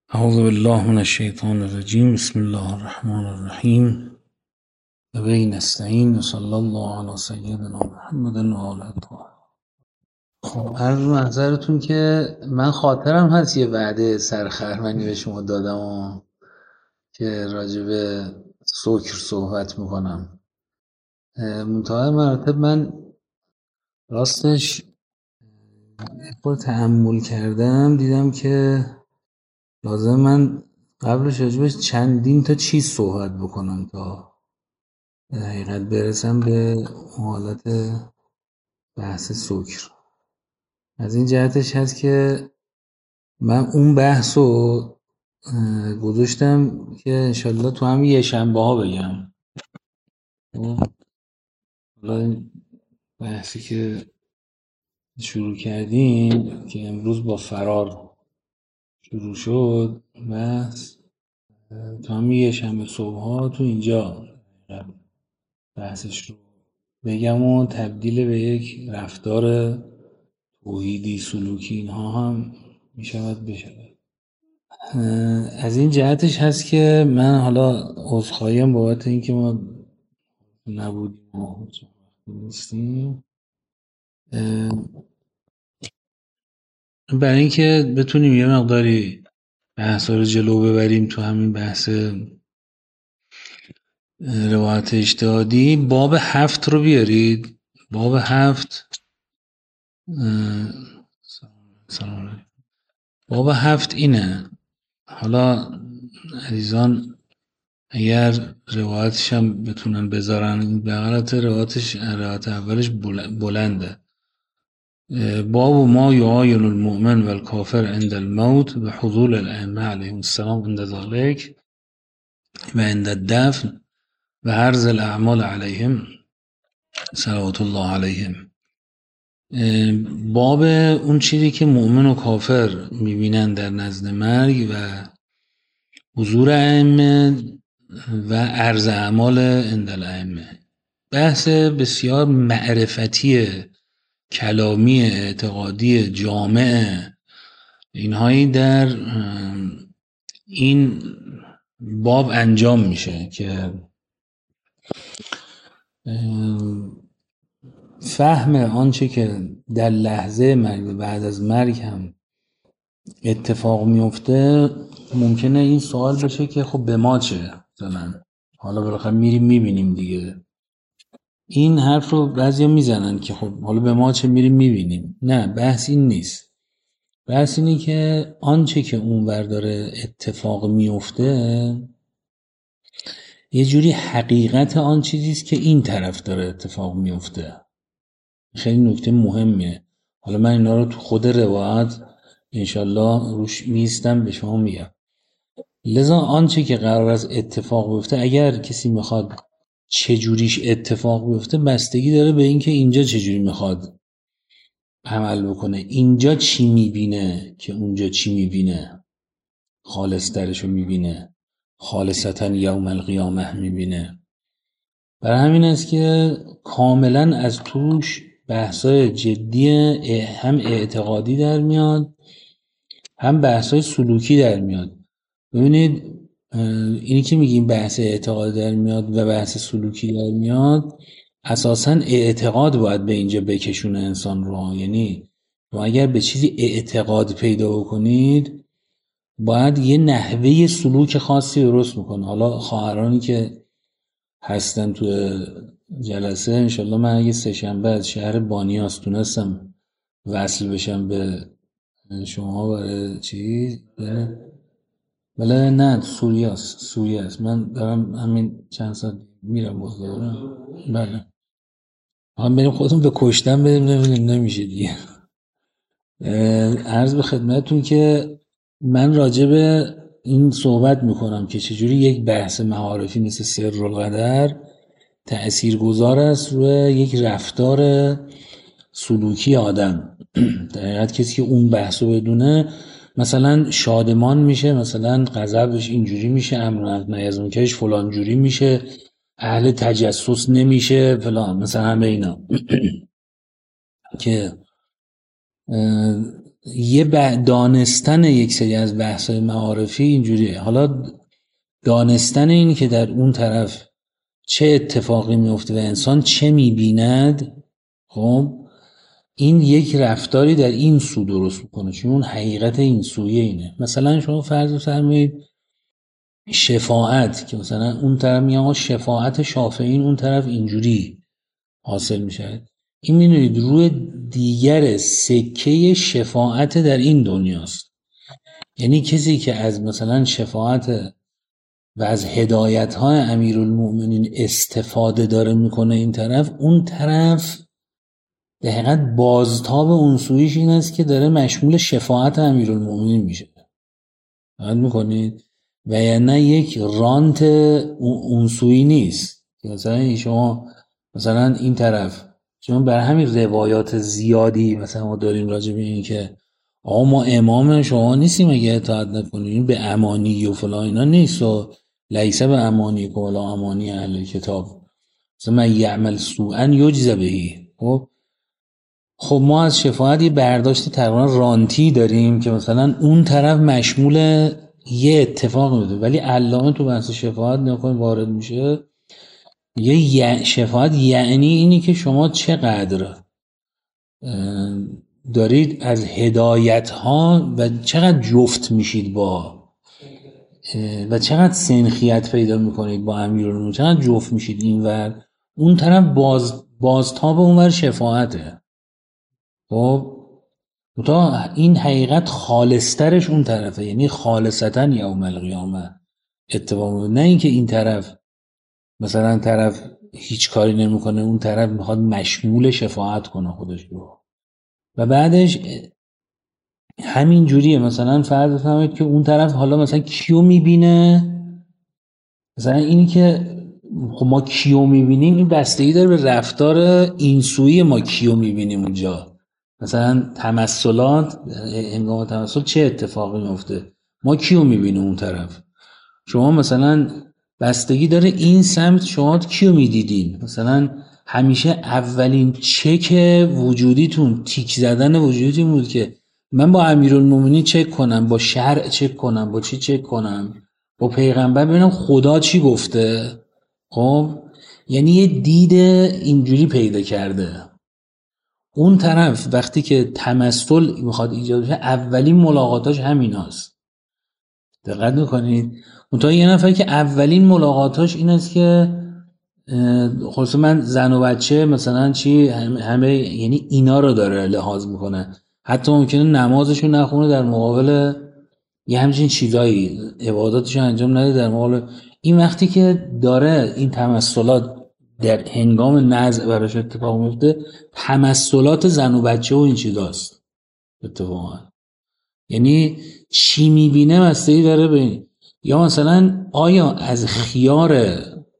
اعوذ بالله من الشیطان الرجیم. بسم الله الرحمن الرحیم. و به نستعین و صلی الله علی سیدنا محمد و آله الطاهرین. خب عرض محضرتون که من خاطرم هست یه وعده سرخرمنی به شما دادم و که راجع به سکر صحبت میکنم. منتهای مراتب من راستش خود تأمل کردم، دیدم که لازم من قبلش راجع به چندین تا چیز صحبت بکنم تا در حقیقت برسم به حالت بحث سکر. از این جهتش هست که من اون بحث رو گذاشتم که انشالله تو همین یه شنبه ها بگم. حالا این بحثی که شروع کردیم که امروز با فرار شروع شد، بحث تو همین یه شنبه صبح ها تو اینجا بحثش رو بگم و تبدیل به یک رفتار توحیدی سلوکی اینها هم میشود بشود. از این جهتش هست که من حالا عذرخواهیم بابت اینکه ما نبودیم و نیستیم، برای اینکه بتونیم یه مقداری بحثا رو جلو ببریم تو همین بحث روایت اجتهادی. باب 7 رو بیارید. باب 7 سلام علیکم. باب 7 اینه. حالا عزیزان اگر روایتش هم بتونن بذارن، به غلط روایت اولش بلنده. باب ما یعاین المؤمن و الکافر عند الموت و حضور الائمه علیهم السلام عند ذلك و عند الدفن و عرض الاعمال علیهم صلوات الله علیهم. باب اون چیزی که مؤمن و کافر میبینن در نزد مرگ و حضور ائمه و عرض اعمال عند الائمه. بحث بسیار معرفتی، کلامی، اعتقادی، جامع اینهایی در این باب انجام میشه که فهم آنچه که در لحظه مرگ و بعد از مرگ هم اتفاق میفته. ممکنه این سوال بشه که خب به ما چه؟ مثلا حالا بالاخره میریم میبینیم دیگه. این حرف رو بعضیا میزنن که خب حالا به ما چه، میریم میبینیم. نه، بحث این نیست. بحث اینه که آنچه که اونور داره اتفاق میفته یه جوری حقیقت آن چیزیست که این طرف داره اتفاق میفته. خیلی نکته مهمه. حالا من اینا رو تو خود روایت انشالله روش میستم به شما میگم. لذا آنچه که قرار است اتفاق بیفته، اگر کسی میخواد چجوریش اتفاق بیفته بستگی داره به اینکه اینجا چجوری میخواد عمل بکنه. اینجا چی میبینه که اونجا چی میبینه، خالص درشو میبینه، خالصتا یوم القیامه میبینه. برای همین است که کاملا از توش بحثای جدی هم اعتقادی در میاد، هم بحثای سلوکی در میاد. ببینید اینی که میگیم بحث اعتقاد در میاد و بحث سلوکی در میاد، اساساً اعتقاد باید به اینجا بکشونه انسان رو. یعنی شما اگر به چیزی اعتقاد پیدا بکنید باید یه نحوه سلوک خاصی درست میکنه. حالا خواهرانی که هستن تو جلسه، انشالله من اگه سه‌شنبه از شهر بانیاس تونستم وصل بشم به شما برای چیز بله نه سوریه است. من دارم همین چند ساعت میرم بخدارم. بله هم بریم خودتون به کشتن بریم، نمیشه دیگه. عرض به خدمتون که من راجع به این صحبت میکنم که چجوری یک بحث معارفی مثل سرالقدر تأثیرگذار است روی یک رفتار سلوکی آدم. در حقیقت کسی که اون بحثو بدونه مثلا شادمان میشه، مثلا غضبش اینجوری میشه، امر نهی از منکرش فلان جوری میشه، اهل تجسس نمیشه فلان، مثلا همه اینا که یه دانستن یک سری از بحث‌های معارفی اینجوریه. حالا دانستن این که در اون طرف چه اتفاقی میفته و انسان چه میبیند، خب این یک رفتاری در این سو درست میکنه، چون اون حقیقت این سویه اینه. مثلا شما فرض بفرمایید شفاعت، که مثلا اون طرف میگه آقا شفاعت شافعین اون طرف اینجوری حاصل میشه، این میدونید روی دیگر سکه شفاعت در این دنیاست. یعنی کسی که از مثلا شفاعت و از هدایت های امیرالمؤمنین استفاده داره میکنه این طرف، اون طرف در حقیقت بازتاب اون سویش این است که داره مشمول شفاعت امیرالمؤمنین میشه. دقت میکنید؟ و یعنی یک رانت اون سویی نیست که مثلا شما مثلا این طرف، چون برای همین روایات زیادی مثلا ما داریم راجع به این که آقا ما امام شما نیستیم اگه اطاعت نکنیم، به امانی و فلان اینا نیست، و لیسه به امانی که ولا امانی اهل کتاب، مثلا من یعمل سوءا یجز بهی. خب ما از شفاعت یه برداشت تقریبا رانتی داریم که مثلا اون طرف مشمول یه اتفاق میده، ولی علامه تو بحث شفاعت نکنیم وارد میشه، یه شفاعت یعنی اینی که شما چقدر دارید از هدایت ها و چقدر جفت میشید با و چقدر سنخیت پیدا میکنید با امیرالمومنین، چقدر جفت میشید اینور، اون طرف بازتاب اونور شفاعته. خب تا این حقیقت خالصترش اون طرفه، یعنی خالصتا یوم القیامه اتفاق، نه اینکه این طرف مثلا طرف هیچ کاری نمیکنه اون طرف میخواد مشمول شفاعت کنه خودش رو. و بعدش همین جوریه، مثلا فرض بفرمایید که اون طرف حالا مثلا کیو میبینه، مثلا اینی که خب ما کیو میبینیم این بستگی داره به رفتار این سوی ما کیو میبینیم اونجا. مثلا تمثلات، هنگام تمثل چه اتفاقی میفته، ما کیو میبینیم اون طرف. شما مثلا بستگی داره این سمت شما کیو میدیدین، مثلا همیشه اولین چک وجودیتون، تیک زدن وجودیتون بود که من با امیرالمومنین چک کنم، با شرع چک کنم، با چی چک کنم، با پیغمبر ببینم خدا چی گفته. خب یعنی یه دید اینجوری پیدا کرده. اون طرف وقتی که تمثل میخواد ایجاد بشه اولین ملاقاتاش همین هست. دقت میکنید؟ منتها یه نفر که اولین ملاقاتاش این است که خلاصه من زن و بچه مثلا چی همه، یعنی اینا رو داره لحاظ میکنه، حتی ممکنه نمازشو نخونه در مقابل یه همچین چیزایی، عباداتشو انجام نده در مقابل این. وقتی که داره این تمثلات در هنگام نزع براش اتفاق میفته، تمثلات زن و بچه و این چیزاست اتفاقا. یعنی چی میبینه بستگی داره به این. یا مثلا آیا از خیار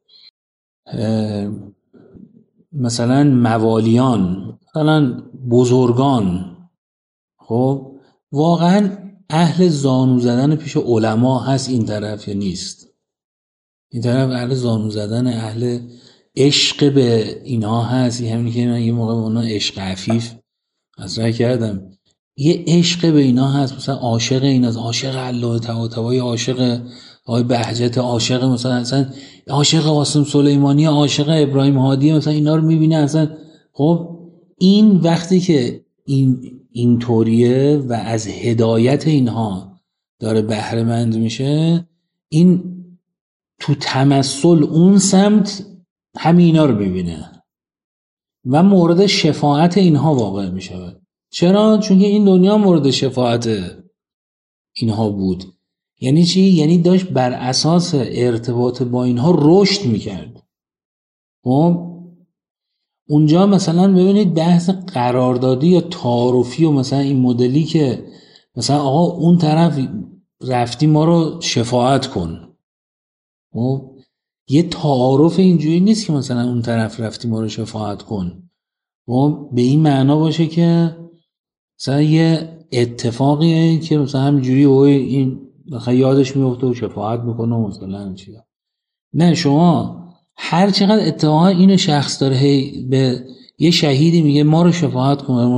مثلا موالیان، مثلا بزرگان، خب واقعا اهل زانو زدن پیش علما هست این طرف یا نیست؟ این طرف اهل زانو زدن، اهل عشق به اینا هست؟ همین که من یه موقع به اونا عشق عفیف مطرح کردم، یه عشق به اینا هست، مثلا عاشق ایناست، عاشق الله تعالی، عاشق آقای بهجت، عاشق مثلا عاشق قاسم سلیمانی، عاشق ابراهیم هادی، مثلا اینا رو میبینه اصلا. خب این وقتی که این طوریه و از هدایت اینها داره بهره مند میشه، این تو تمثل اون سمت همینا رو میبینه و مورد شفاعت اینها واقع میشه. چرا؟ چون که این دنیا مورد شفاعت اینها بود. یعنی چی؟ یعنی داشت بر اساس ارتباط با اینها رشد میکرد. خب اونجا مثلا ببینید بحث قراردادی یا تعارفی و مثلا این مدلی که مثلا آقا اون طرف رفتی ما رو شفاعت کن، خب یه تعارف اینجوری نیست که مثلا اون طرف رفتی ما رو شفاعت کن خب به این معنا باشه که مثلا یه اتفاقیه که مثلا همینجوری این مثلا یادش میفته و شفاعت میکنه و مثلا چیزا. نه، شما هر چقدر اتفاقا اینو شخص داره هی به یه شهیدی میگه ما رو شفاعت کن،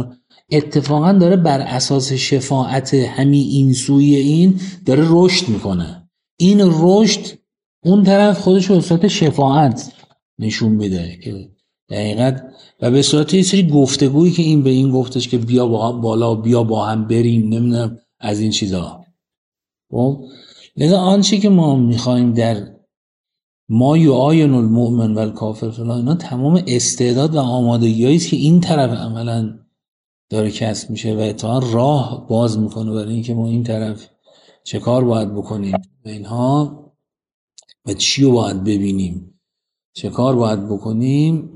اتفاقا داره بر اساس شفاعت همین این سوی این داره رشد میکنه. این رشد اون طرف خودش به صورت شفاعت نشون میده که دقیقاً و به صورت یه سری گفتگویی که این به این گفتش که بیا با هم بالا، بیا با هم بریم، نمیدونم از این چیزا. خب لذا آنچه که ما میخوایم در ما یعاین المؤمن و الکافر فلان اینا تمام استعداد و آمادگی‌هایی است که این طرف عملاً داره کسب میشه و اتفاقا راه باز میکنه برای اینکه ما این طرف چه کار باید بکنیم و اینها و چی رو باید ببینیم، چه کار باید بکنیم.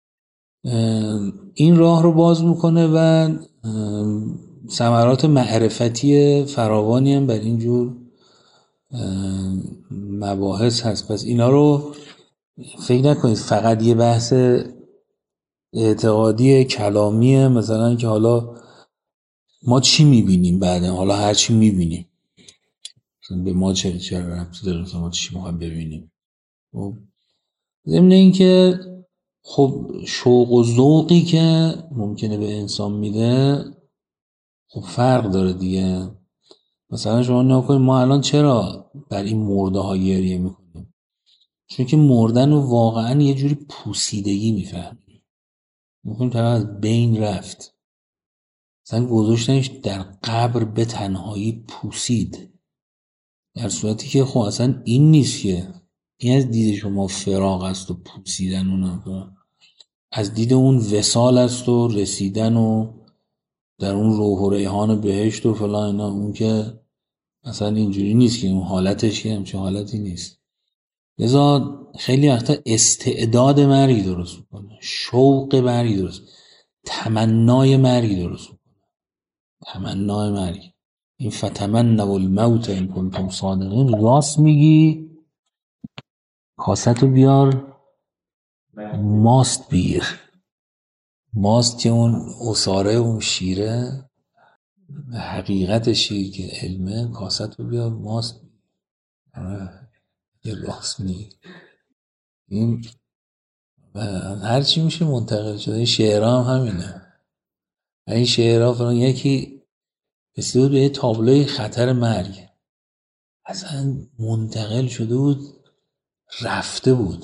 این راه رو باز میکنه و ثمرات معرفتی فراوانی هم بر اینجور مباحث هست. پس اینا رو فکر نکنید فقط یه بحث اعتقادی کلامیه، مثلا که حالا ما چی میبینیم بعدا، حالا هر چی میبینیم به ما چه ربطی داره، ما چی میخوایم ببینیم. خب ضمن این که خب شوق و ذوقی که ممکنه به انسان میده خب فرق داره دیگه. مثلا شما نگاه کنید ما الان چرا بر این مرده ها گریه میکنیم؟ چون که مردن رو واقعا یه جوری پوسیدگی میفهمیم. میکنیم طرف از بین رفت، مثلا گذاشتنش در قبر به تنهایی پوسید، در صورتی که خب اصلا این نیست که این از دید شما فراغ است و پوسیدن اون، از دید اون وصال است و رسیدن و در اون روح و ریحان بهشت و فلان اینا. اون که اصلا اینجوری نیست که اون حالتش که همچه حالتی نیست. لذا خیلی وقتا استعداد مرگی درست میکنه، شوق مرگی درست، تمنای مرگی درست میکنه، تمنای مرگی. این فتمنوا الموت ان کنتم صادقین، راست میگی، کاستو بیار ماست بگیر. ماست که اون اصاره اون شیره، حقیقت شیر که علمه، کاستو بیار ماست بگیر. یه راست میگی. این هرچی میشه منتقل شده. این شعرها هم همینه. این شعرها فران یکی رسیده بود به یه تابلوی خطر مرگ، اصلا منتقل شده بود رفته بود.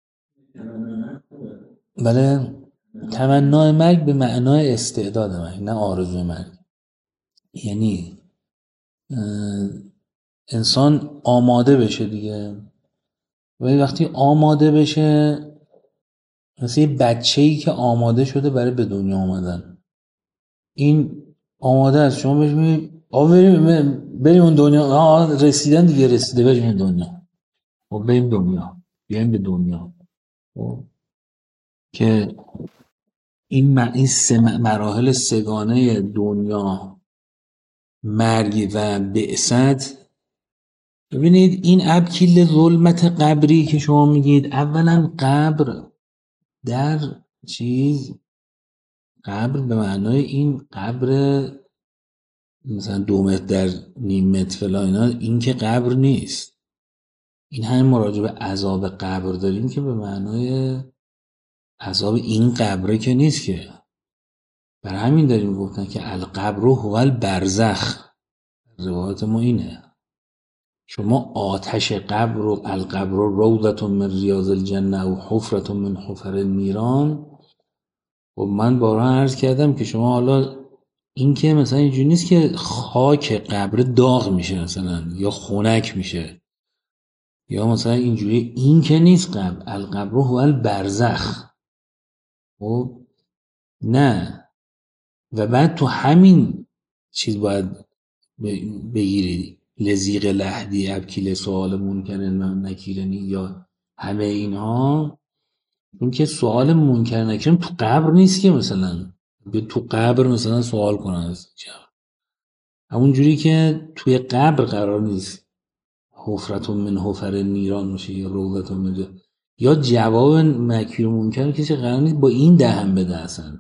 بله، تمنای مرگ به معنای استعداد مرگ، نه آرزوی مرگ. یعنی انسان آماده بشه دیگه. ولی وقتی آماده بشه، مثل یه بچه‌ای که آماده شده برای به دنیا آمدن، این آماده است، شما بهش میگید بریم اون دنیا، رسیدن دیگه، رسیده، بریم اون دنیا و بریم دنیا، بیایم به دنیا. که این سه مراحل سگانه دنیا، مرگ و بعثت. ببینید این ابکیل ظلمت قبری که شما میگید، اولا قبر در چیز، قبر به معنای این قبر مثلا 2 متر در نیم متر فلان اینا، این که قبر نیست. این همین مراجعه به عذاب قبر داریم که به معنای عذاب این قبره که نیست که. برای همین داریم گفتن که القبر هو البرزخ، روایت ما اینه. شما آتش قبر و القبر روضة من ریاض الجنه و حفرة من حفر النیران. و من بارها عرض کردم که شما حالا این که مثلا اینجوری نیست که خاک قبر داغ میشه مثلا یا خنک میشه یا مثلا اینجوری، این که نیست. قبر القبر هو البرزخ. خب نه. و بعد تو همین چیز باید بگیری لذیق لحدی ابکیل سوال منکرن و نکیرنی یا همه اینها. این که سوال منکر نکیرن تو قبر نیست که مثلا تو قبر مثلا سوال کنن، همون جوری که توی قبر قرار نیست حفرتون من حفر نیران میشه یا روضتون میده، یا جواب مکیر منکر کسی قرار نیست با این دهن بده اصلا.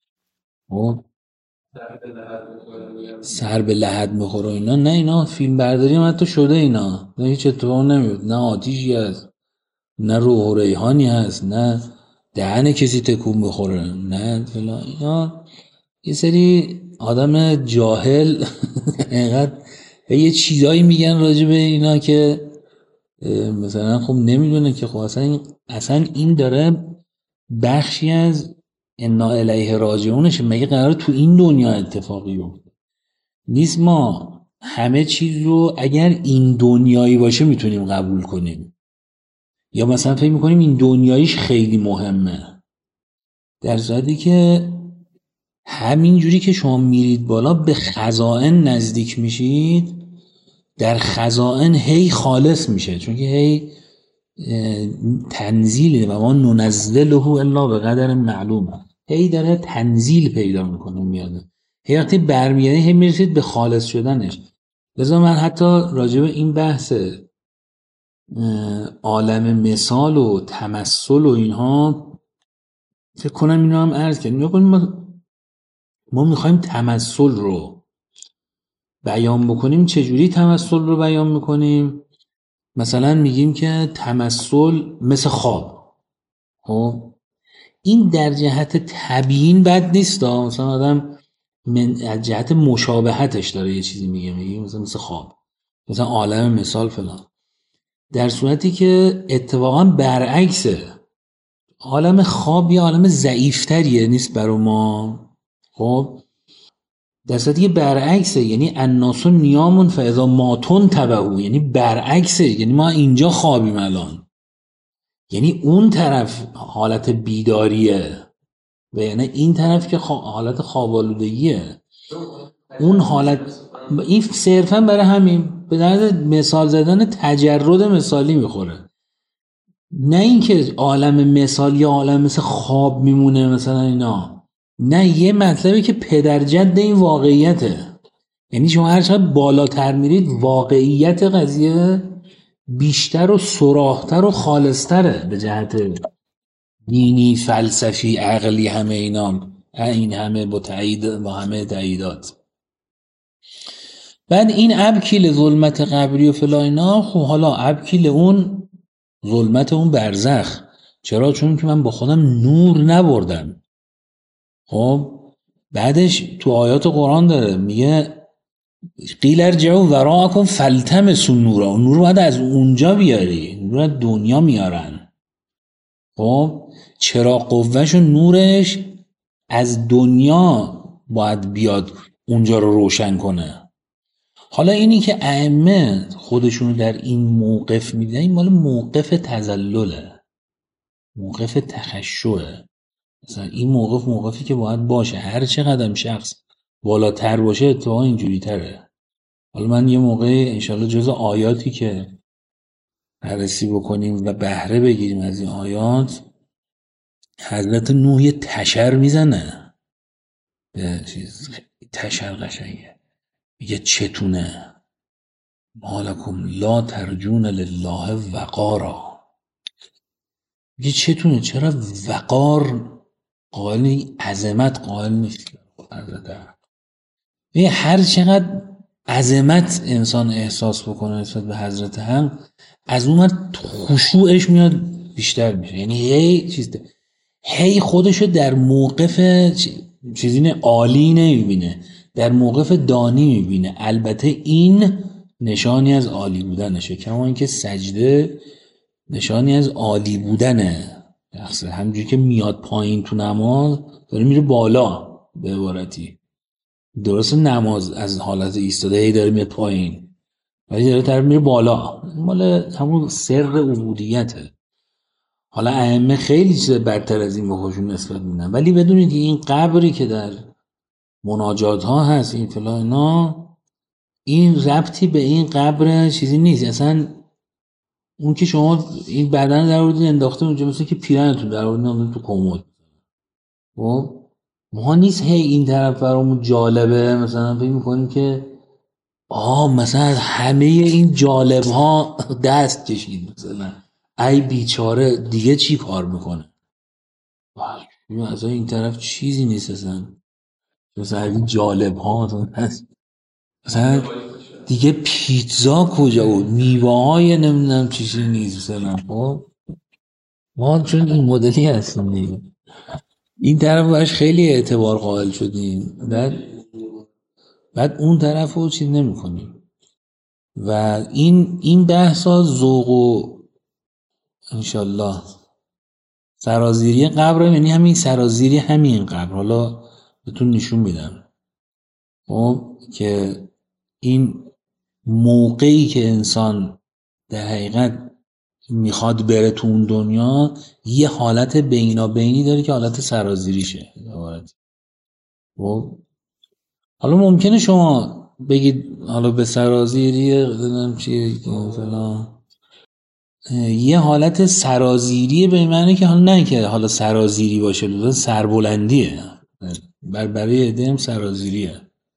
سر به لحد میخوره اینا. نه، اینا فیلم برداری هم حتی شده اینا، نه هیچ اتفاق نمیفته، نه آتیشی هست، نه روح و ریحانی هست، نه دهن کسی تکون بخوره، نه فلان اینا. یه سری آدم جاهل اینقدر یه چیزایی میگن راجع به اینا که مثلا خب نمیدونه که خب اصلا این داره بخشی از انا الیه راجعونشه. مگه قرار تو این دنیا اتفاقی بیفته؟ نیست ما همه چیز رو اگر این دنیایی باشه میتونیم قبول کنیم، یا مثلا فکر میکنیم این دنیاییش خیلی مهمه، در صورتی که همین جوری که شما میرید بالا به خزائن نزدیک میشید، در خزائن هی خالص میشه، چون که هی تنزیله و ما ننزله الا به قدر معلوم، هی داره تنزیل پیدا میکنه میاد، هی وقتی برمیگرده هی میرسید به خالص شدنش. لذا من حتی راجع به این بحث عالم مثال و تمثل و اینها فکر کنم اینو هم عرض کردیم. ما میخوایم تمثل رو بیان بکنیم. چجوری تمثل رو بیان میکنیم؟ مثلا میگیم که تمثل مثل خواب. خب این در جهت تبیین بد نیست، مثلا آدم از جهت مشابهتش داره یه چیزی میگه مثل خواب، مثلا عالم مثال فلان، در صورتی که اتفاقا برعکسه. عالم خواب یه عالم ضعیفتریه نیست برای ما. خب در صورتی که برعکسه، یعنی الناس نیامون فاذا ماتون تبعو، یعنی برعکسه، یعنی ما اینجا خوابیم الان، یعنی اون طرف حالت بیداریه و یعنی این طرف که حالت خوابالودگیه. اون حالت این صرفا برای همین به درد مثال زدن تجرد مثالی میخوره، نه اینکه عالم مثال یا عالم مثل خواب میمونه مثلا اینا، نه، یه مطلبی که پدرجد این واقعیته. یعنی شما هر چقدر بالاتر میرید واقعیت قضیه بیشتر و سراحتر و خالصتره به جهت دینی، فلسفی، عقلی، همه اینا، این همه با همه تاییدات. بعد این ابکیل ظلمت قبری و فلاینا، خب حالا ابکیل اون ظلمت اون برزخ، چرا؟ چون که من با خودم نور نبردم. خب بعدش تو آیات قرآن داره میگه قیل ارجعوا وراءکم فالتمسوا نورا، اون نور باید از اونجا بیاری، نور از دنیا میارن. خب چرا قوهش و نورش از دنیا باید بیاد اونجا رو روشن کنه. حالا اینی که ائمه خودشونو در این موقف میدن، این مال موقف تذلله، موقف تخشعه. مثلا این موقفی که باید باشه، هر چقدر شخص بالاتر باشه اتفاقا اینجوری تره. حالا من یه موقع انشالله جز آیاتی که بررسی بکنیم و بهره بگیریم از این آیات، حضرت نوح یه تشر میزنه به چیز، تشر قشنگه، میگه چتونه مالکم لا ترجون لله وقارا، میگه چتونه چرا وقار قائل، عظمت قائل نیست حضرت. میگه هر چقدر عظمت انسان احساس بکنه نسبت به حضرت هم، از اون خشوعش میاد بیشتر میشه. یعنی هی خودشو در موقف چیزی عالی نمیبینه، در موقف دانی میبینه. البته این نشانی از عالی بودنشه، کما اینکه سجده نشانی از عالی بودنه. همونجوری که میاد پایین تو نماز داره میره بالا، به عبارتی درست نماز از حالت ایستاده هی داره میاد پایین ولی داره میره بالا، مال همون سر عبودیته. حالا ائمه خیلی چیز بدتر از این به خودشون نسبت میدن، ولی بدونید که این قبری که در مناجات ها هست این فلان این ربطی به این قبر چیزی نیست اصلا. اون که شما این بدن در آوردین انداخته اونجا، مثل که پیرنتون در آوردین تو کمد، خب ما نیست هی این طرف برامون جالبه، مثلا فکر میکنیم که مثلا همه این جالب ها دست کشید، مثلا ای بیچاره دیگه چی کار میکنه. مثلا این طرف چیزی نیست اصلا، مثلا این جالب ها مثلا دیگه پیتزا کجا بود، میوه های نمیدونم چیزی نیست مثلا. خب ما چون این مدلی هستیم دیگه. این طرف باش خیلی اعتبار قائل شدیم، بعد اون طرف رو چیز نمی کنیم. و این بحثا ذوق و انشالله سرازیری قبر، یعنی همین سرازیری همین قبر. حالا بهتون نشون میدم خب که این موقعی که انسان در حقیقت میخواد بره تو اون دنیا، یه حالت بینابینی داره که حالت سرازیریشه. خب حالا ممکنه شما بگید حالا به سرازیری بدونم چیه فلان، یه حالت سرازیریه به معنی که حالا نه که حالا سرازیری باشه، لزوما سربلندیه، برای عده هم سرازیریه.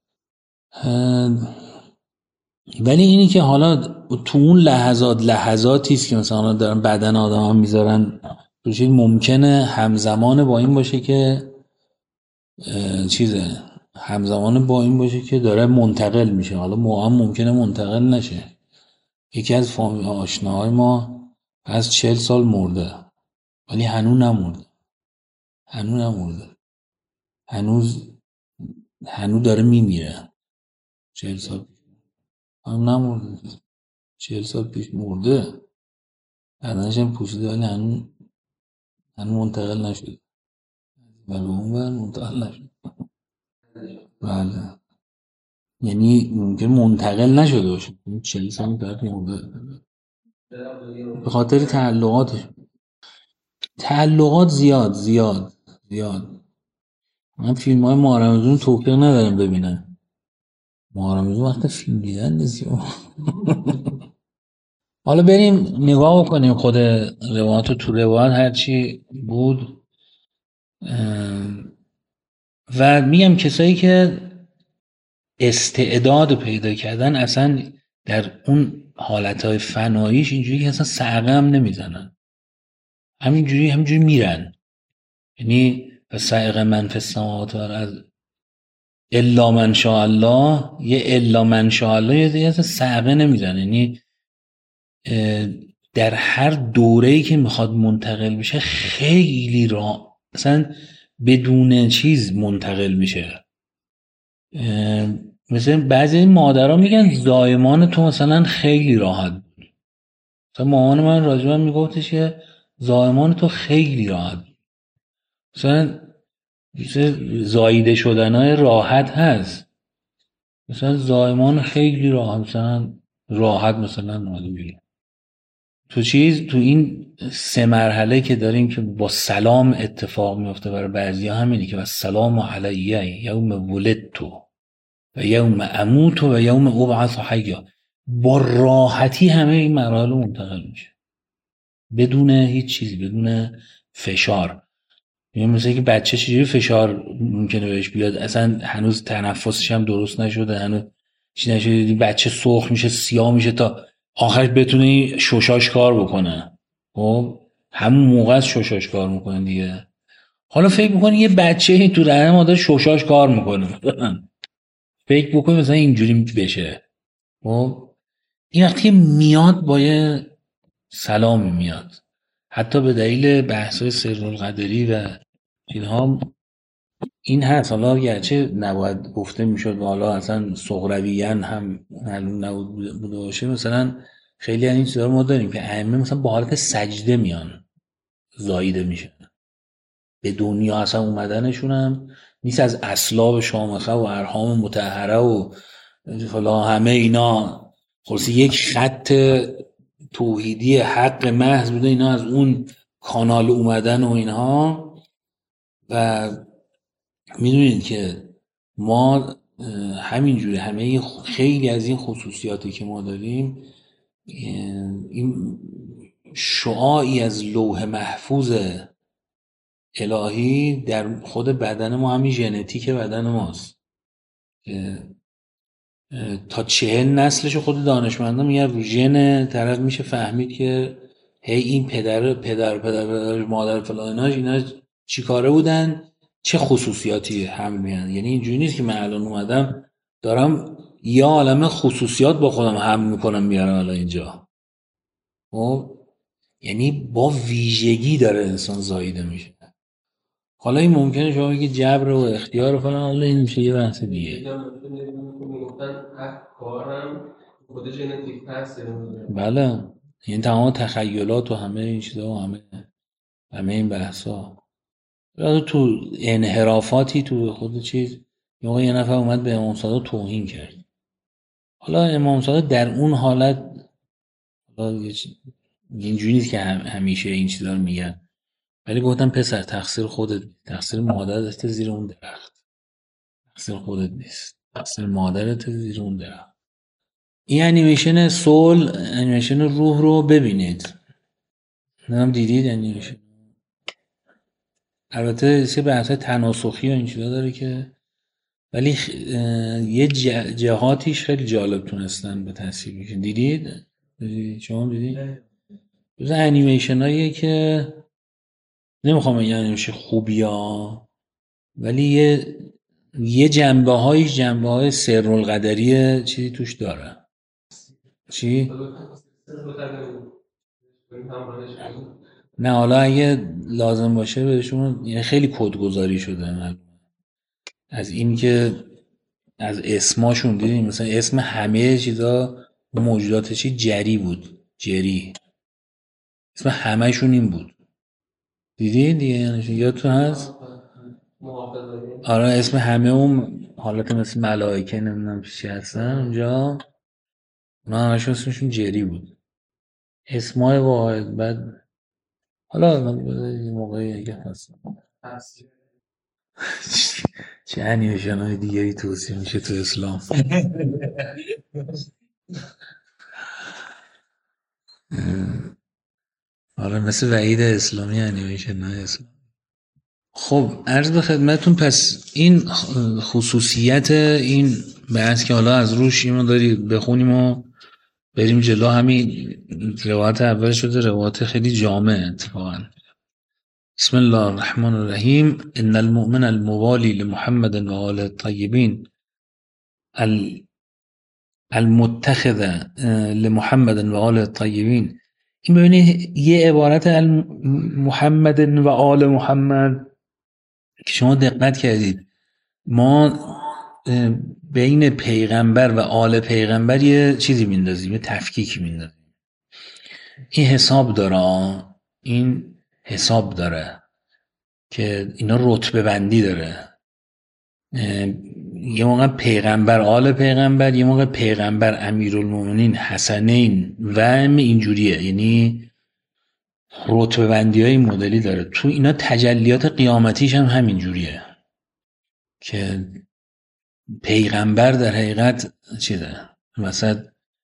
ولی اینی که حالا تو اون لحظاتی است که مثلا دارن بدن آدم ها میذارن توش، ممکنه همزمان با این باشه که همزمان با این باشه که داره منتقل میشه. حالا موقع ممکنه منتقل نشه. یکی از آشناهای ما از 40 سال مرده ولی هنوز نمرده، هنوز داره میمیره. 40 سال هم نمرده، 40 سال پیش مرده، بدنش هم پوشیده ولی هنوز منتقل نشده و به اون بر منتقل نشده. بله، یعنی ممکن منتقل نشده باشه، 40 سال بعد مرده به خاطر تعلقات زیاد. من فیلم های ماه رمضان توفیق ندارم ببینم. ماه رمضان وقت فیلم دیدن نیست. حالا بریم نگاه بکنیم خود روایات. تو روایات هرچی بود و میگم کسایی که استعداد پیدا کردن اصلا در اون حالتهای فناییش اینجوری که اصلا سعقه هم نمیزنن، همینجوری میرن. یعنی سعقه من فی السماوات والارض الا من شاء الله، یه الا من شاء الله یه دیگه اصلا سعقه نمیزنه. یعنی در هر دوره‌ای که میخواد منتقل بشه خیلی اصلا بدون چیز منتقل میشه. مثلا بعضی این مادرها میگن زایمان تو مثلا خیلی راحت بود. مثلا مامان من راجبم میگفتش که زایمان تو خیلی راحت بود. مثلا زاییده شدنهای راحت هست، مثلا زایمان خیلی راحت، مثلا راحت مثلا ناده تو این 3 مرحله که داریم که با سلام اتفاق میفته برای بعضیا، همینی که السلام علیه یوم ولدتو و یوم اموتو و یوم ابعث حیا، با راحتی همه این مراحل منتقل میشه بدون هیچ چیزی، بدون فشار. یعنی مثلا که بچه چجوری فشار ممکنه بهش بیاد، اصلا هنوز تنفسش هم درست نشده، هنوز چی نشده، بچه سرخ میشه، سیاه میشه تا آخرش بتونه ششاش کار بکنه. خب همون موقع از ششاش کار میکنه دیگه. حالا فکر میکنی یه بچه تو رحم مادر ششاش کار میکنه، فکر بکنی مثلا اینجوری بشه. خب این وقتی میاد با یه سلامی میاد، حتی به دلیل بحث‌های سرالقدری و اینها این هست. حالا گرچه نباید گفته میشد و حالا اصلا صغرویاً هم معلوم نبود بوده باشه، مثلا خیلی از این چیزا ما داریم که ائمه مثلا با حالت سجده میان زاییده میشن، به دنیا اصلا اومدنشون هم نیست از اصلاب شامخه و ارحام مطهره و فلا همه اینا، خلاصی یک خط توحیدی حق محض بوده، اینا از اون کانال اومدن و اینها. و میدونید که ما همینجوری همه خیلی از این خصوصیاتی که ما داریم، این شعاعی از لوح محفوظ الهی در خود بدن ما، همین ژنتیک بدن ماست. تا 40 نسلش خود دانشمندان میگن رو ژن طرف میشه فهمید که هی این پدر مادر فلاناش اینا چی کاره بودن، چه خصوصیاتی حمل میان. یعنی اینجوری نیست که من الان اومدم دارم یه عالمه خصوصیات با خودم حمل میکنم میارم الان اینجا. خب یعنی با ویژگی داره انسان زاییده میشه. حالا این ممکنه شما بگید جبر و اختیار و فلان، حالا این میشه یه بحث دیگه. بله، این تمام تخیلات و همه این چیزا و همه این بحثا تو انحرافاتی تو خود چیز. یه نفر اومد به امام صادق توهین کرد. حالا امام صادق در اون حالت اینجوری نیست که همیشه این چیزا رو میگن، ولی گفتم پسر تقصیر خودت، تقصیر مادرت زیر اون درخت، تقصیر خودت نیست، تقصیر مادرت زیر اون درخت. این انیمیشن سول، انیمیشن روح رو ببینید. نمیدونم دیدید انیمیشن؟ البته چه بحث تناسخی و این چیزا داره که، ولی یه جهاتیش خیلی جالب تونستن به تصویر بکشن. دیدید؟ شما دیدید؟ جز انیمیشن هاییه که نمیخوام بگم انیمیشن خوبی ها، ولی یه جنبه های سرالقدری چیزی توش داره. چی؟ نه حالا اگه لازم باشه بهشون، یعنی خیلی کدگذاری شده از این که از اسماشون دیدیم، مثلا اسم همه چیزا موجودات چی جری بود، جری، اسم همهشون این بود. دیدید دیگه؟ یادتون هست؟ آره اسم همه اون حالت مثل ملائکه نمیدونم چی هستن اونجا، اونا همشون اسمشون جری بود، اسمای واحد. بعد حالا یه موقعی اگه هست چه انیمیشن های دیگری توصیح میشه تو اسلام. آره مثل وحید اسلامی انیمیشن های اسلام. خب عرض به خدمتون، پس این خصوصیت این بحث که حالا از روش اینو داری بخونیم و بریم جلو. همین روایت اول شده روایت خیلی جامع اتفاقا. بسم الله الرحمن الرحیم. ان المؤمن الموالی لمحمد و آل الطیبین المتخذ لمحمد و آل الطیبین. این ببینید یه عبارت محمد و آل محمد که شما دقت کردید ما بین پیغمبر و آل پیغمبر یه چیزی میندازیم، یه تفکیک میندازیم. این حساب داره، این حساب داره که اینا رتبه بندی داره. یه موقع پیغمبر آل پیغمبر، یه موقع پیغمبر امیرالمومنین حسنین و اینجوریه، یعنی رتبه بندی های مدلی داره. تو اینا تجلیات قیامتیش هم همین جوریه که پیغمبر در حقیقت چیزه مثلا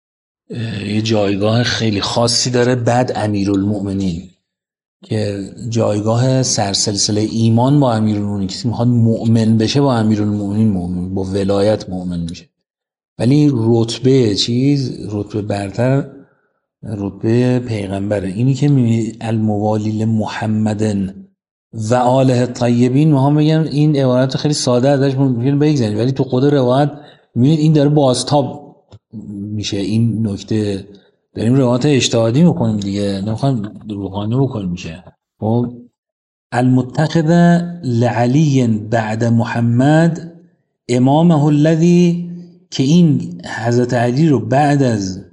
یه جایگاه خیلی خاصی داره، بعد امیرالمومنین که جایگاه سرسلسله ایمان با امیرالمومنین، کسی میخواد مؤمن بشه با امیرالمومنین مؤمن، با ولایت مؤمن میشه. ولی رتبه رتبه برتر رتبه پیغمبره. اینی که میبینید الموالی لمحمدن و آله الطیبین، ما هم بگم این عبارت خیلی ساده ازش ممکن بگذارید، ولی تو خود روایت میبینید این داره بازتاب میشه. این نکته داریم روایت اجتهادی میکنیم دیگه، نمیخوایم روحانی بکنیم میشه. خب المتخذ لعلی بعد محمد امامه الذی، که این حضرت علی رو بعد از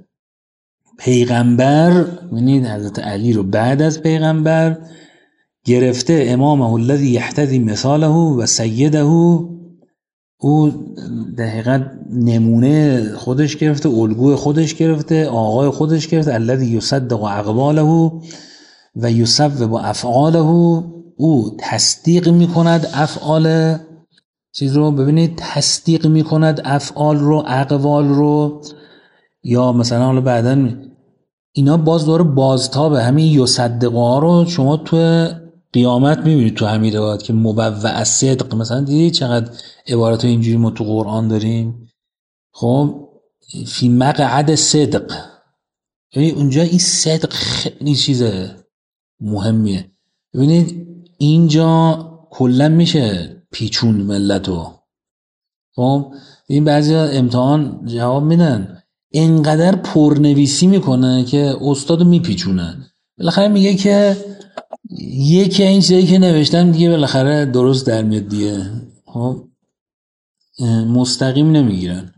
پیغمبر، یعنی حضرت علی رو بعد از پیغمبر گرفته، امامه الذی یحتذی مثاله و سیده، او در حقیقت نمونه خودش گرفته، الگوی خودش گرفته، آقای خودش گرفته، الذی یصدق اقواله و یصوب افعاله، او تصدیق میکند افعال چیز رو. ببینید تصدیق میکند افعال رو، اقوال رو. یا مثلا حالا بعداً اینا باز دوباره بازتابه همین یصدقه ها رو شما تو قیامت میبینید تو همین روایت که مبوع صدق. مثلا دیدید چقدر عبارت اینجوری ما تو قرآن داریم؟ خب فی مقعد صدق، یعنی اونجا این صدق خیلی چیز مهمیه. ببینید اینجا کلا میشه پیچون ملتو. خب این بعضی امتحان جواب میدن اینقدر پرنویسی میکنن که استادو میپیچونن. بالاخره میگه که یکی این چیزایی که نوشتم دیگه بالاخره درست در میاد دیگه. خب مستقیم نمیگیرن.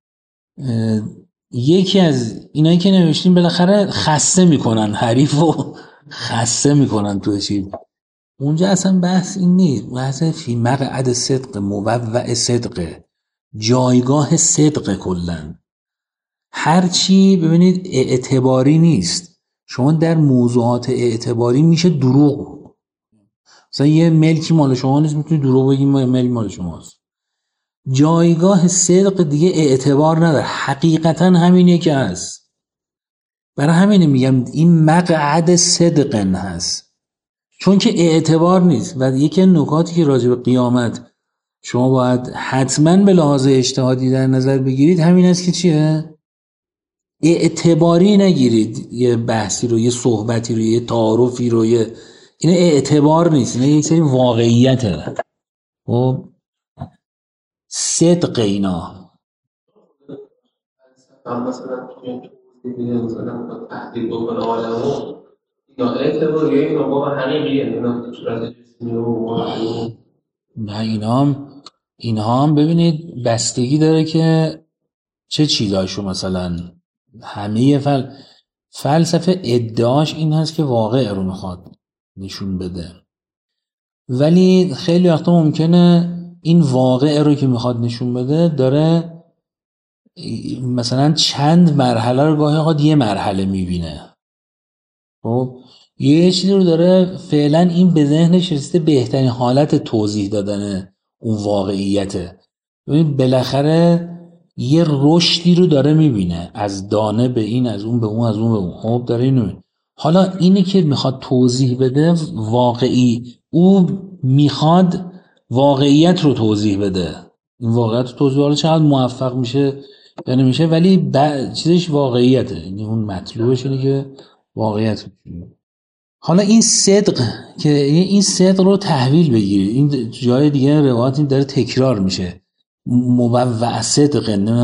یکی از اینایی که نوشتیم بالاخره خسته میکنن حریفو، خسته میکنن تو چیز. اونجا اصلا بحث این نیست، بحث فی مقعد صدق، موضع صدق، جایگاه صدق. کلن هرچی ببینید اعتباری نیست. شما در موضوعات اعتباری میشه دروغ. مثلا یه ملکی مال شما نیست، میتونی دروغ بگی ملک مال شماست. جایگاه صدق دیگه اعتبار نداره، حقیقتا همینه که هست. برای همینه میگم این مقعد صدق هست، چون که اعتبار نیست. و یکی نکاتی که راجع به قیامت شما باید حتما به لحاظ اجتهادی در نظر بگیرید همین است که چیه؟ اعتباری نگیرید یه بحثی رو، یه صحبتی رو، یه تعارفی رو. این اعتبار نیست، این یک سری واقعیته. خب صدق اینا مثلا مثلا تحقیق بکنه عالمو یا اعتباری اینا با حقیقیه، اینا به صورت جسمی و واقعی. نه اینها هم ببینید بستگی داره که چه چیزاشو. مثلا همه فلسفه ادعاش این هست که واقع رو میخواد نشون بده، ولی خیلی وقتا ممکنه این واقع رو که میخواد نشون بده داره مثلا چند مرحله رو گاهی اوقات یه مرحله میبینه. خب یه چیزی رو داره فعلا این به ذهنش رسیده بهترین حالت توضیح دادن اون واقعیته. ببین بالاخره یه رشدی رو داره میبینه، از دانه به این، از اون به اون، از اون به اون. خب داره اینو میبینه. حالا اینی که میخواد توضیح بده واقعی، او میخواد واقعیت رو توضیح بده. این واقعیت رو توضیح حالا چقدر موفق میشه یا نمیشه، ولی چیزش واقعیته. یعنی اون مطلوبش اینه که واقعیت میشه. حالا این صدق که این صدق رو تحویل بگیرید، این جای دیگه روایت این داره تکرار میشه. موضع صدق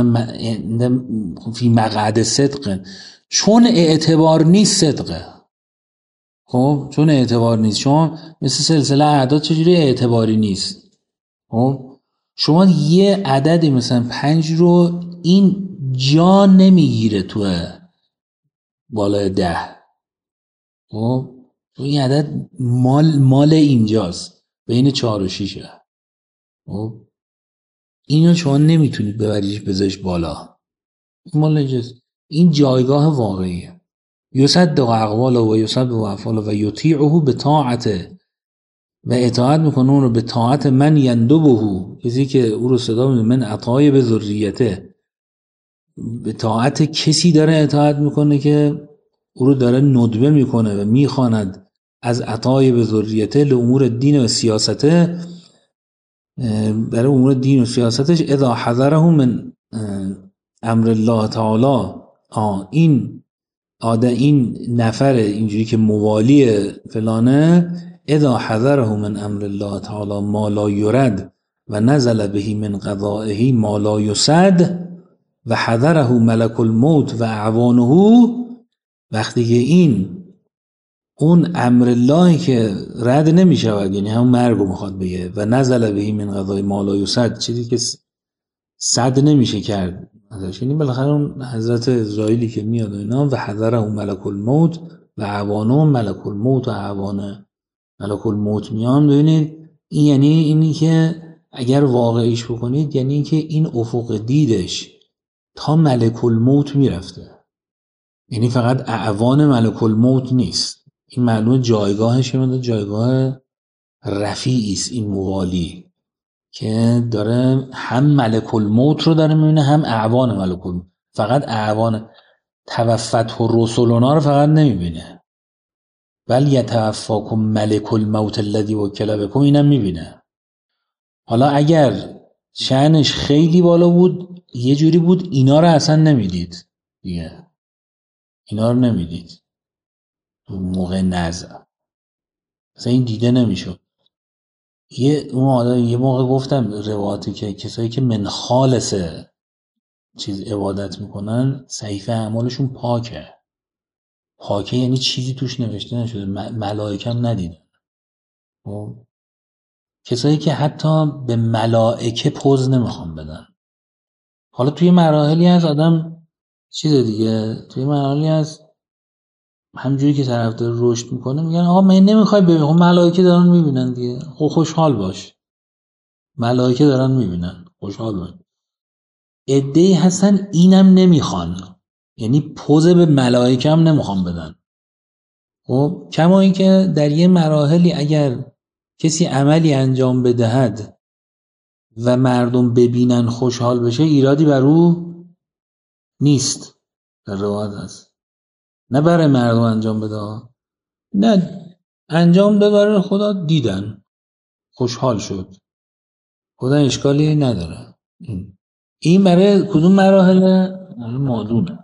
فی مقعد صدق، چون اعتبار نیست صدقه. خب چون اعتبار نیست، شما مثل سلسله اعداد چجوری اعتباری نیست؟ خب شما یه عددی مثلا 5 رو این جا نمیگیره تو بالای 10. خب این عدد مال اینجاست، بین 4 و 6. خب اینو شما نمیتونید ببریش بذارش بالا، مال اینجاست. این جایگاه واقعیه. یصدق اقواله و یصدق افعاله و یطیعه به طاعته، و اطاعت میکنه اون رو به طاعت من یندبه، کسی که او رو صدا میده، من عطای به ذریته. به طاعت کسی داره اطاعت میکنه که او رو داره ندبه میکنه و میخواند از عطای به ذریته لامور دین و سیاسته، برای امور دین و سیاستش. اذا حذره من امر الله تعالی، این نفر اینجوری که موالی فلانه، اذا حذره من امر الله تعالی ما لا یرد و نزل به من قضائه ما لا یسد و حذره ملک الموت و اعوانه. وقتی که این اون امر اللهی که رد نمی شود، یعنی همون مرگ رو میخواد بگه، و نزل به من قضای ما لا یسد، چیزی که صد نمیشه کرد ازش، یعنی بالاخره اون حضرت اسرائیلی که میاد و اینا، و حضره ملک الموت و اعوانه، ملک الموت و اعوانه ملک الموت میان. ببینید این یعنی اینی که اگر واقعیش بکنید، یعنی که این افق دیدش تا ملک الموت میرفته، یعنی فقط اعوان ملک الموت نیست. این معلومه جایگاهش که جایگاه رفیعی است. این موالی که داره هم ملک الموت رو داره میبینه، هم اعوان ملک الموت. فقط اعوان توفت و رسولنا رو فقط نمیبینه، بل یتوفاکم ملک الموت الذی وکل بکم، اینم میبینه. حالا اگر شأنش خیلی بالا بود، یه جوری بود اینا رو اصلا نمیدید دیگه، اینا رو نمیدید موقع نزع، اصلا این دیده نمیشد. یه موقع گفتم روایتی که کسایی که من خالصه چیز عبادت میکنن صحیفه اعمالشون پاکه. یعنی چیزی توش نوشته نشده، ملائکه هم ندیدن. خب کسایی که حتی به ملائکه پوز نمیخوان بدن. حالا توی مراحلی از آدم چیز دیگه، توی مراحلی از همجوری که طرف داره رشد میکنه میگن آقا من نمیخوای ببین، خب ملائکه دارن میبینن دیگه، خب خوشحال باش، ملائکه دارن میبینن خوشحال باش. عده‌ای هستن اینم نمیخوان، یعنی پوز به ملائکه هم نمیخوان بدن. خب کما اینکه در یه مراحلی اگر کسی عملی انجام بدهد و مردم ببینن خوشحال بشه، ایرادی بر او نیست، در روایت هست. نه برای مردم انجام بده، نه انجام ده برای خدا، دیدن خوشحال شد، خدا اشکالی نداره. این برای کدوم مراحل مادونه؟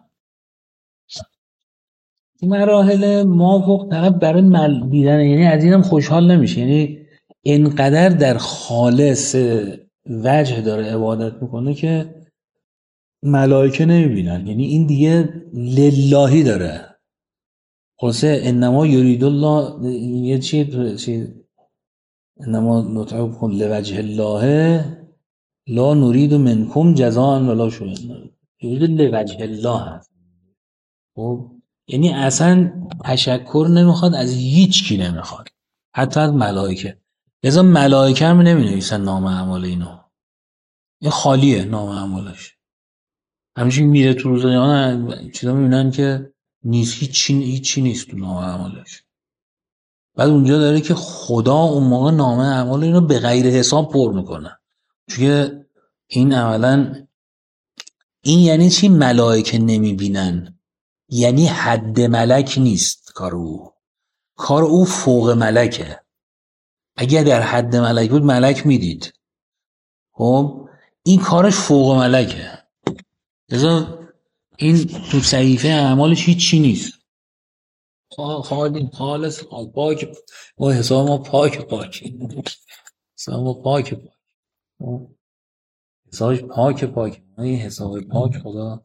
این مراحل موافق طرف برای دیدن، یعنی از اینم خوشحال نمیشه، یعنی اینقدر در خالص وجه داره عبادت میکنه که ملائکه نمیبینن، یعنی این دیگه للهی داره. خلاصه انما یرید الله، یه چی انما نطعمکم لوجه الله لا نرید منکم جزاء ولا شکورا، یرید لوجه الله هست. خب یعنی اصلا تشکر نمیخواد، از هیچ کی نمیخواد، حتی از ملائکه. لذا ملائکه هم نمینویسن نام اعمال اینو، این خالیه نام اعمالش. همیشه میره تو روزانه چیزا میبینن که نیست، هیچی نیست تو نام اعمالش. بعد اونجا داره که خدا اون موقع نامه اعمال اینو به غیر حساب پر میکنه، چون این عملا این یعنی چی؟ ملائکه نمیبینن، یعنی حد ملک نیست کار او فوق ملکه. اگر در حد ملک بود ملک میدید، خب این کارش فوق ملکه. لذا این تو صحیفه اعمالش هیچی نیست، خالص پاک، ما حساب ما پاک حساب ما پاک حسابش پاک این حساب پاک خدا.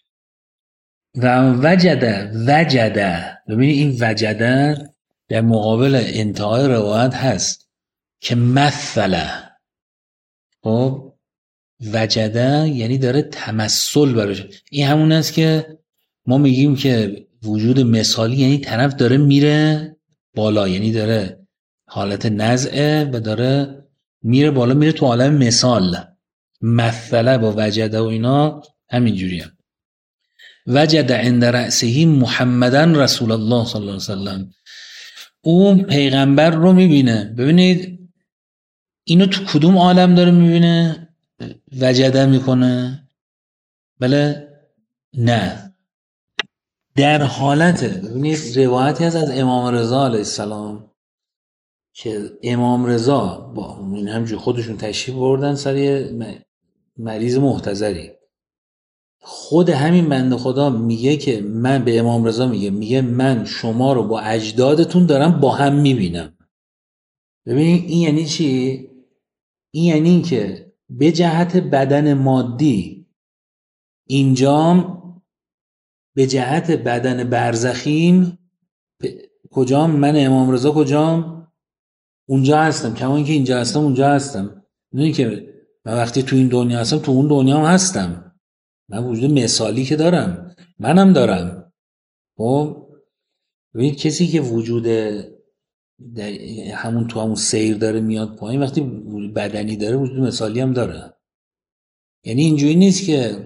و وجده ببینید این وجده در مقابل انتهای روایت هست که مثله. خب وجده یعنی داره تمثل براش، این همون است که ما میگیم که وجود مثالی، یعنی طرف داره میره بالا، یعنی داره حالت نزعه و داره میره بالا، میره تو عالم مثال. مثله با وجده و اینا همینجوری هم. وجد عند رأسه محمدن رسول الله صلی الله علیه وسلم، اون پیغمبر رو میبینه. ببینید اینو تو کدوم عالم داره میبینه وجده میکنه؟ بله نه، در حالت، ببینید روایتی هست از امام رضا علیه السلام که امام رضا با این همجور خودشون تشریف بردن سر یه مریض محتضری. خود همین بنده خدا میگه که من به امام رضا میگه من شما رو با اجدادتون دارم با هم میبینم. ببینید این یعنی چی؟ این یعنی این که به جهت بدن مادی اینجام، به جهت بدن برزخیم کجام؟ من امام رضا کجام؟ اونجا هستم، کما اینکه اینجا هستم اونجا هستم. میدونی که من وقتی تو این دنیا هستم تو اون دنیا هم هستم، من وجود مثالی که دارم منم دارم. خب ببین کسی که وجود همون تو همون سیر داره میاد پایین، وقتی بدنی داره وجود مثالی هم داره. یعنی اینجوری نیست که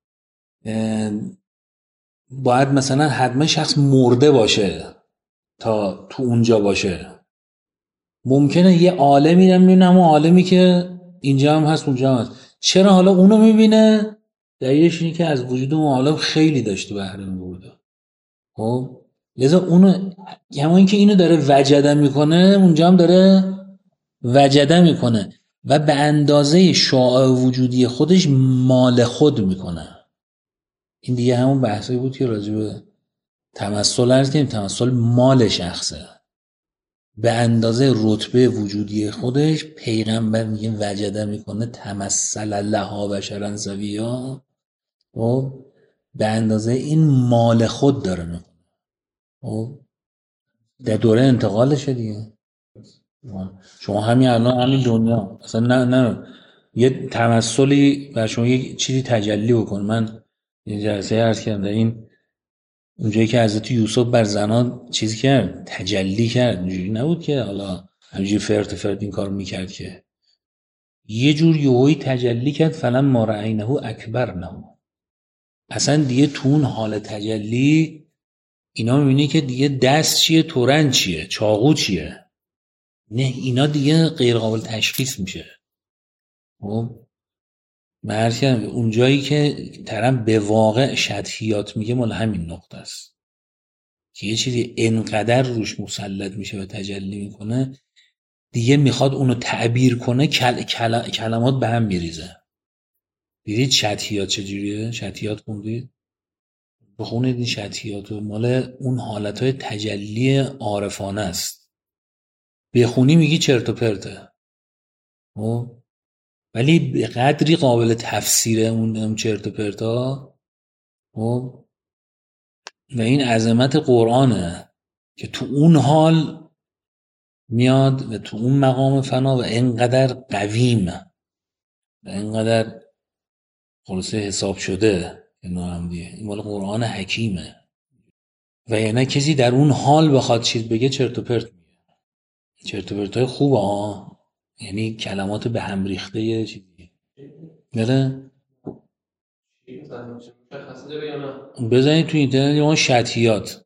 باید مثلا حتما شخص مرده باشه تا تو اونجا باشه. ممکنه یه عالمی رو میبینه، اما عالمی که اینجا هم هست اونجا هم هست. چرا حالا اونو میبینه؟ دلیلش اینه که از وجود اون عالم خیلی داشته بهره میبرده. خب لذا اونو، همون که اینو داره وجده میکنه اونجا هم داره وجده میکنه و به اندازه شعاع وجودی خودش مال خود میکنه. این دیگه همون بحثایی بود که راجع به تمثل عرض کردیم، تمثل مال شخصه. به اندازه رتبه وجودی خودش پیغمبر میگه وجده میکنه، تمثل لها بشرا سویا، و به اندازه این مال خود داره میکنه. در دوره انتقالشه دیگه. شما همین الان همین دنیا اصلا نه یه تمثلی بر شما یه چیزی تجلی بکن. من یه جلسه عرض کردم در این اونجایی که حضرت یوسف بر زنان چیز کرد، تجلی کرد، اینجوری نبود که حالا همینجوری فرد این کار میکرد، که یه جور یهویی تجلی کرد. فلما رأینه اکبرنه. اصلا دیگه تو اون حال تجلی اینا میبینی که دیگه دست چیه، تورن چیه، چاقو چیه، نه اینا دیگه غیر قابل تشخیص میشه. خب مرکم اون جایی که طرف به واقع شدحیات میگه مال همین نقطه است که یه چیزی انقدر روش مسلط میشه و تجلی میکنه دیگه میخواد اونو تعبیر کنه، کلمات به هم میریزه. دیدید شدحیات چجوریه؟ شدحیات خوندید؟ بخونید این شدحیات مال اون حالتهای تجلی عارفانه است. بخونی میگی چرت و پرته، ولی به قدری قابل تفسیره اون چرت و پرتا. و این عظمت قرآنه که تو اون حال میاد و تو اون مقام فنا و اینقدر قویم و اینقدر خلاصه حساب شده. این مال قرآن حکیمه و یعنی کسی در اون حال بخواد چیز بگه چرت و پرت میگه. چرت و پرتای خوبه یعنی کلمات به هم ریخته چیزی. بله بزنید تو اینترنت یه شدحیات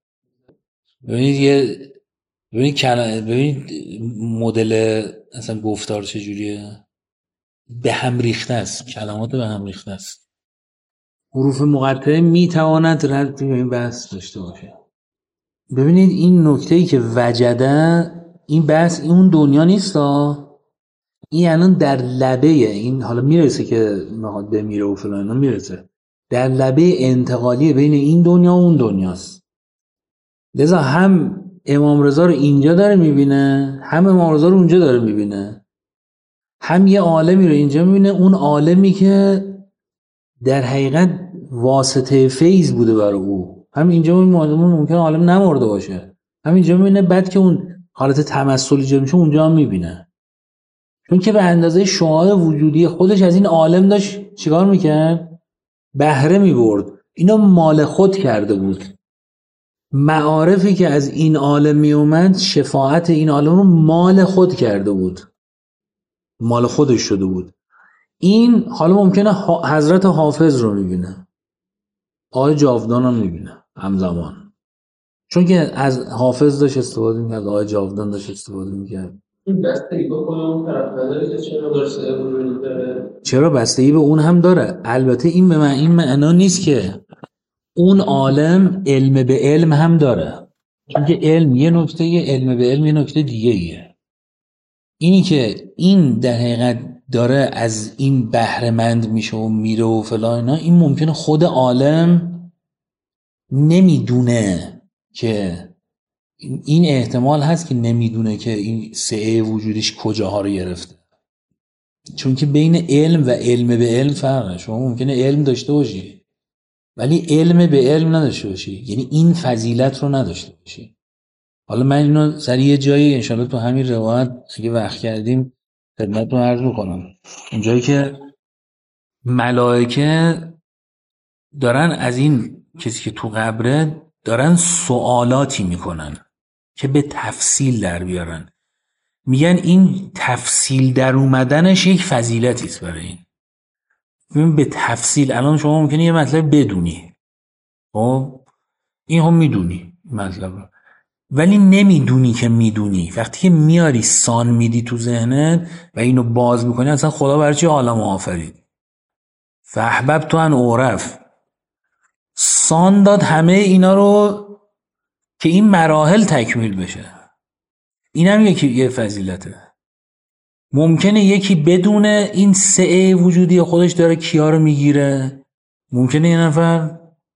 ببینید مدل اصلا گفتار چجوریه، به هم ریخته است، کلمات به هم ریخته است. حروف مقطعه میتواند رد به این بحث داشته باشه. ببینید این نکته‌ای که وجده، این بحث اون دنیا نیست این الان در لبه این حالا میرسه که میخواد بمیره و فلان میرسه، در لبه انتقالی بین این دنیا و اون دنیاست. لذا هم امام رضا رو اینجا داره میبینه، هم امام رضا رو اونجا داره میبینه، هم یه عالمی رو اینجا میبینه، اون عالمی که در حقیقت واسطه فیض بوده برای او. هم اینجا ممکنه عالم نمرده باشه، هم اینجا میبینه، بعد که اون حالت تمثلی جا میشه اونجا هم میبینه، چون که به اندازه شعاع وجودی خودش از این عالم داشت چیکار میکرد؟ بهره میبرد. اینو مال خود کرده بود. معارفی که از این عالم میومد، شفاعت این عالم رو مال خود کرده بود، مال خودش شده بود. این حالا ممکنه حضرت حافظ رو میبینه، آقای جاودان رو میبینه همزمان، چون که از حافظ داشت استفاده میکرد، آقای جاودان داشت استفاده میکرد. این بستگی به اون طرف نداره که چرا درسته وجود داره؟ چرا بستگی به اون هم داره. البته این به این معنا نیست که اون عالم علم به علم هم داره، چون که علم یه نکته، علم به علم یه نکته دیگه ایه. اینی که این در حقیقت داره از این بهره مند میشه و میره و فلان اینا، این ممکنه خود عالم نمیدونه که این احتمال هست که نمیدونه که این سعه وجودش کجاها رو گرفته، چون که بین علم و علم به علم فرقه. شما ممکنه علم داشته باشی ولی علم به علم نداشته باشی، یعنی این فضیلت رو نداشته باشی. حالا من اینو سری یه جایی انشالله تو همین روایت اگه وقت کردیم خدمتتون عرض میکنم، اونجایی که ملائکه دارن از این کسی که تو قبره دارن سوالاتی میکنن که به تفصیل در بیارن، میگن این تفصیل در اومدنش یک فضیلتی است برای این. ببین به تفصیل، الان شما ممکنه یه مطلب بدونی، خب این هم میدونی مطلب، ولی نمیدونی که میدونی. وقتی که میاری سان میدی تو ذهنت و اینو باز میکنی، اصلا خدا برای چی عالم آفرید؟ فاحببت ان اعرف، سان داد همه اینا رو که این مراحل تکمیل بشه. اینم یه فضیلته. ممکنه یکی بدون این سعه وجودی خودش داره کیا رو میگیره، ممکنه یه نفر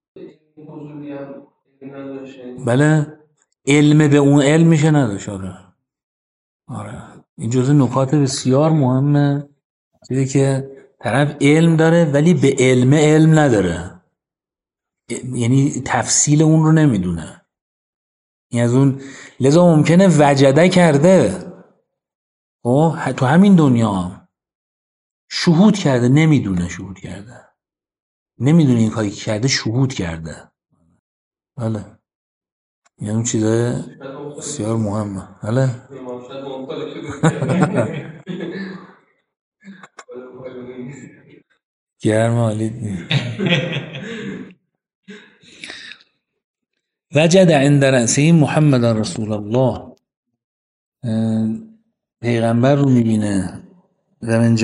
بله علم به اون علم میشه نداشت. آره این جزء نکات بسیار مهمه، چیزی که طرف علم داره ولی به علم نداره، یعنی تفصیل اون رو نمیدونه. این از اون، لذا ممکنه وجده کرده تو همین دنیا شهود کرده، نمیدونه شهود کرده، نمیدونه این کاری که کرده شهود کرده. بله، یعنی اون چیزای بسیار مهمه. بله گرم حالیت وجد عند رأسه محمد رسول الله، پیغمبر رو میبینه. و من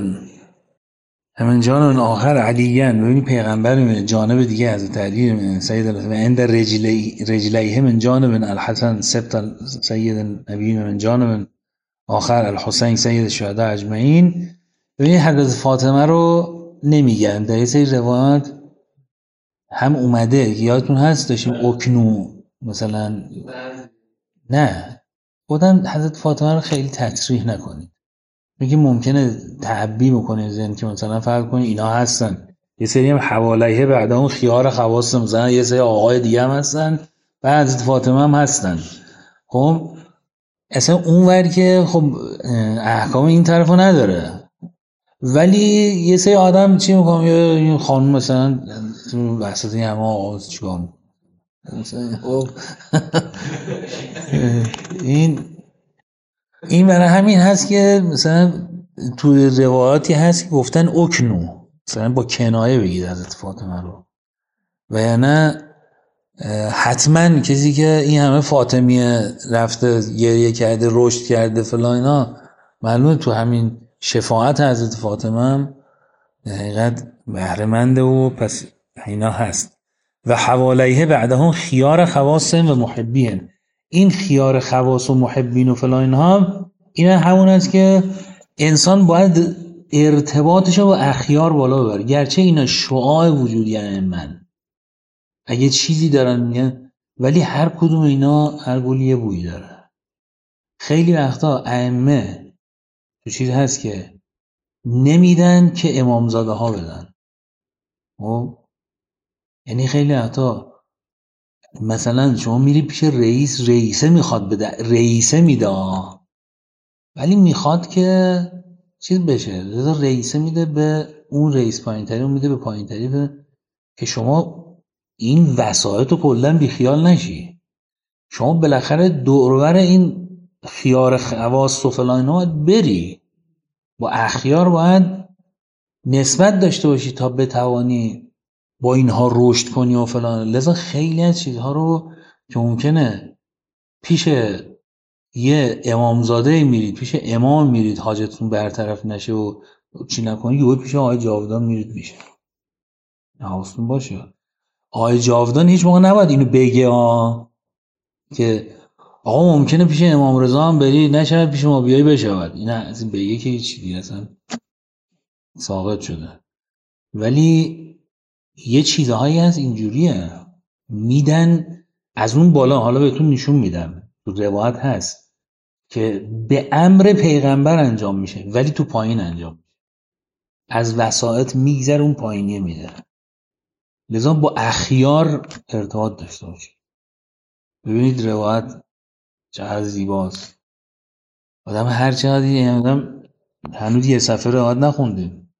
جانب آخر علیان، ببینی پیغمبر میبینه جانب دیگه حضرت علی میبینه سید و عند رجلیه من جانب الحسن سبت سید النبی، من جانب آخر الحسین سید الشهداء اجمعین. ببینی حضرت فاطمه رو نمیگن در یه سری روایات هم اومده، یادتون هست داشتیم اکنو مثلا، نه خودم حضرت فاطمه رو خیلی تصریح نکنید، میگه ممکنه تعبی بکنه ذهن که مثلا فرض کنید اینا هستن یه سری هم حوالیه بعد اون خیار خواص، مثلا یه سری آقای دیگه هم هستن بعد حضرت فاطمه هم هستن. خب اصلا اون ور که خب احکام این طرفو نداره، ولی یه سری آدم چی میکنم، یا این خانم مثلا وسط این همه آواز چیکار مثلا خب این برای همین هست که مثلا تو روایاتی هست که گفتن اکنو، مثلا با کنایه بگید حضرت فاطمه رو، و یعنی حتما کسی که این همه فاطمیه رفته گریه کرده رشد کرده فلان اینا، معلومه تو همین شفاعت حضرت فاطمه هم در حقیقت بهره‌منده و پس اینا هست. و حوالیه بعدهم خیار خواص و محبین، این خیار خواص و محبین و فلان اینها، این همون است که انسان باید ارتباطش رو با اخیار بالا ببره، گرچه اینا شعاع وجودی من اگه چیزی دارن میگن، ولی هر کدوم اینا هر گل یه بویی داره. خیلی وقتا ائمه تو چیز هست که نمیدن که امامزاده ها بدن. یعنی خیلی وقتا مثلا شما میری پیش رئیس، رئیسه میخواد بده، رئیسه میده ولی میخواد که چیز بشه، رئیسه میده به اون رئیس پایینتری، اون میده به پایینتری، که شما این وسایط رو کلا بیخیال نشی. شما بالاخره دورور این خیار خواص و فلان اینا بری، با اخیار باید نسبت داشته باشی تا بتوانی با اینها رشد کنی و فلان. لذا خیلی از چیزها رو که ممکنه پیش یه امامزاده میرید، پیش امام میرید حاجتتون برطرف نشه و چی نکنی، یهو پیش آقای جاودان میرید میشه. حواستون باشه آقای جاودان هیچ موقع نباید اینو بگه که آقا ممکنه پیش امام رضا هم بری نشه پیش ما بیایی بشود، این از این بگه که هیچ چیزی اصلا ساقط شده. ولی یه چیزهایی هست اینجوریه میدن از اون بالا، حالا بهتون نشون میدم تو روایت هست که به امر پیغمبر انجام میشه ولی تو پایین انجام میشه، از وسائط میگذره اون پایینیه میده. لذا با اخیار ارتباط داشته باشید. ببینید روایت چقدر زیباست. آدم هر چقدر آدم هنوز یه صفحه روایت نخوندیم،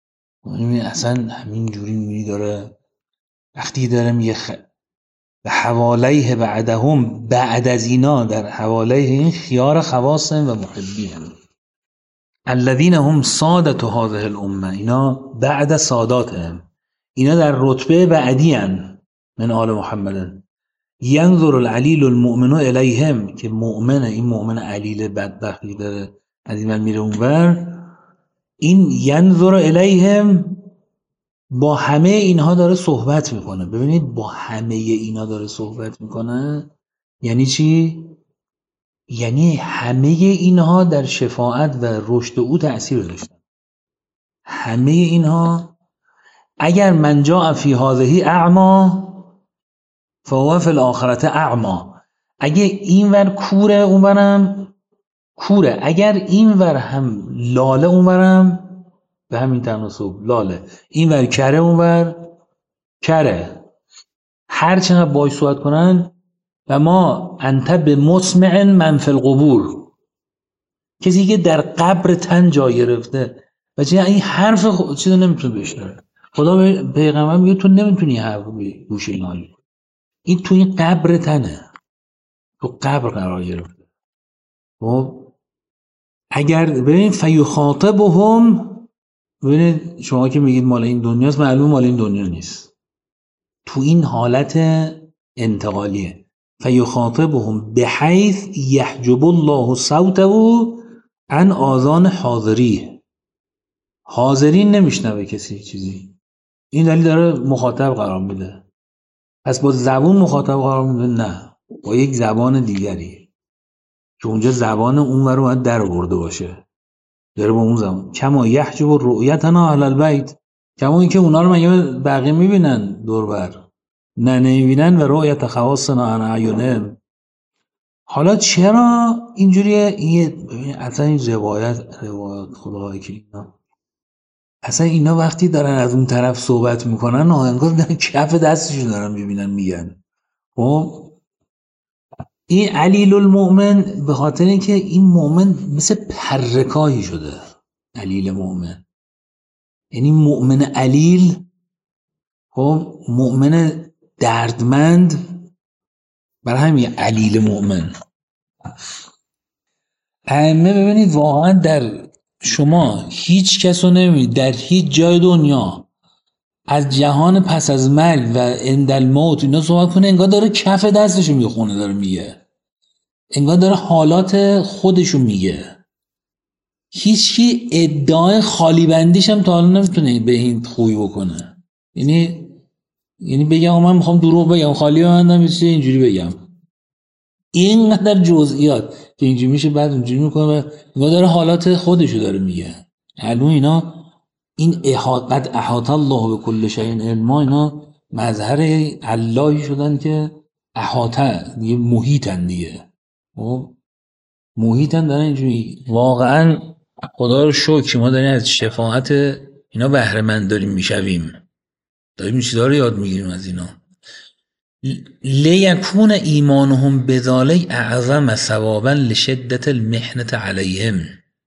اصلا همین جوری میبینی داره وقتی داره میگه و حوالیه بعدهم، بعد از اینا در حوالیه این خیار خواص و محبین، الذین هم سادت هذه الامه، اینا بعد ساداتهم، اینا در رتبه بعدی ان من آل محمد. ینظر العلیل المؤمن الیهم، که مؤمن، این مؤمن علیل بدبختی داره از این من میره اونور، این ینظر الیهم با همه اینها داره صحبت میکنه. ببینید با همه اینا داره صحبت میکنه یعنی چی؟ یعنی همه اینها در شفاعت و رشد او تأثیر داشتن. همه اینها اگر من جاء فی هذه اعما فهو فی الاخرة اعما، اگه این ور کوره اونورم کوره، اگر این ور هم لاله اونورم به همین تناسب لاله، این ور کره اونور کره، هر چقدر باش صحبت کنن. و ما انت به مسمع من فی القبور، کسی که در قبر تن جا گرفته و چه این حرف چیزو نمیتونه بشنوه. خدا به پیغمبر میگه تو نمیتونی حرف گوش اینا کنی. این تو این قبر تنه، تو قبر قرار گرفته. خب اگر ببین فیخاطبهم، ببینید شما که میگید مال این دنیاست، معلوم مال این دنیا نیست، تو این حالت انتقالیه. فیخاطبهم بحیث یحجب الله صوته عن آذان حاضری، حاضرین نمیشنوه کسی چیزی. این دلیل داره مخاطب قرار میده. پس با زبون مخاطب قرار میده؟ نه، با یک زبان دیگری که اونجا زبان اون رو باید در آورده باشه، داره با اون زبان. کما یحجب رؤیتنا اهل البیت، کما اینکه اونا رو مگه بقیه میبینن دوربر؟ نه نمیبینن. و رؤیت خواصنا عن اعینهم. حالا چرا اینجوریه؟ این اصلا این روایت خدای که اصلا اینا وقتی دارن از اون طرف صحبت میکنن انگار دارن کف دستشون دارن میبینن میگن. خب این علیل المؤمن به خاطر اینکه این مؤمن مثل پرکاهی شده. علیل مؤمن یعنی مؤمن علیل، خب مؤمن دردمند، برای همین علیل مؤمن. ائمه ببینید واقعا در شما هیچ کس رو نمیبینید در هیچ جای دنیا از جهان پس از مرگ و عند الموت اینا صحبت کنه انگار داره کف دستشو میخونه، داره میگه، انگار داره حالات خودشو میگه. هیچکی ادعای خالی بندیش هم تا حالا نمیتونه به این خوبی بکنه. یعنی بگم من میخوام دروغ بگم خالی بندم اینجوری بگم، اینقدر جزئیات که اینجوری میشه بعد اونجوری میکنه، انگار داره حالات خودشو داره میگه. الان اینا این قد احاط الله بكل شیء علما، اینا مظهر اللهی شدن که احاطه دیگه، محیطن دیگه. خب محیطن دارن اینجوری. واقعا خدا رو شکر ما داریم از شفاعت اینا بهره مند داریم میشویم، داریم چیزا رو یاد میگیریم از اینا. لیکون ایمانهم بذالک اعظم ثوابا لشدت المحنه علیهم،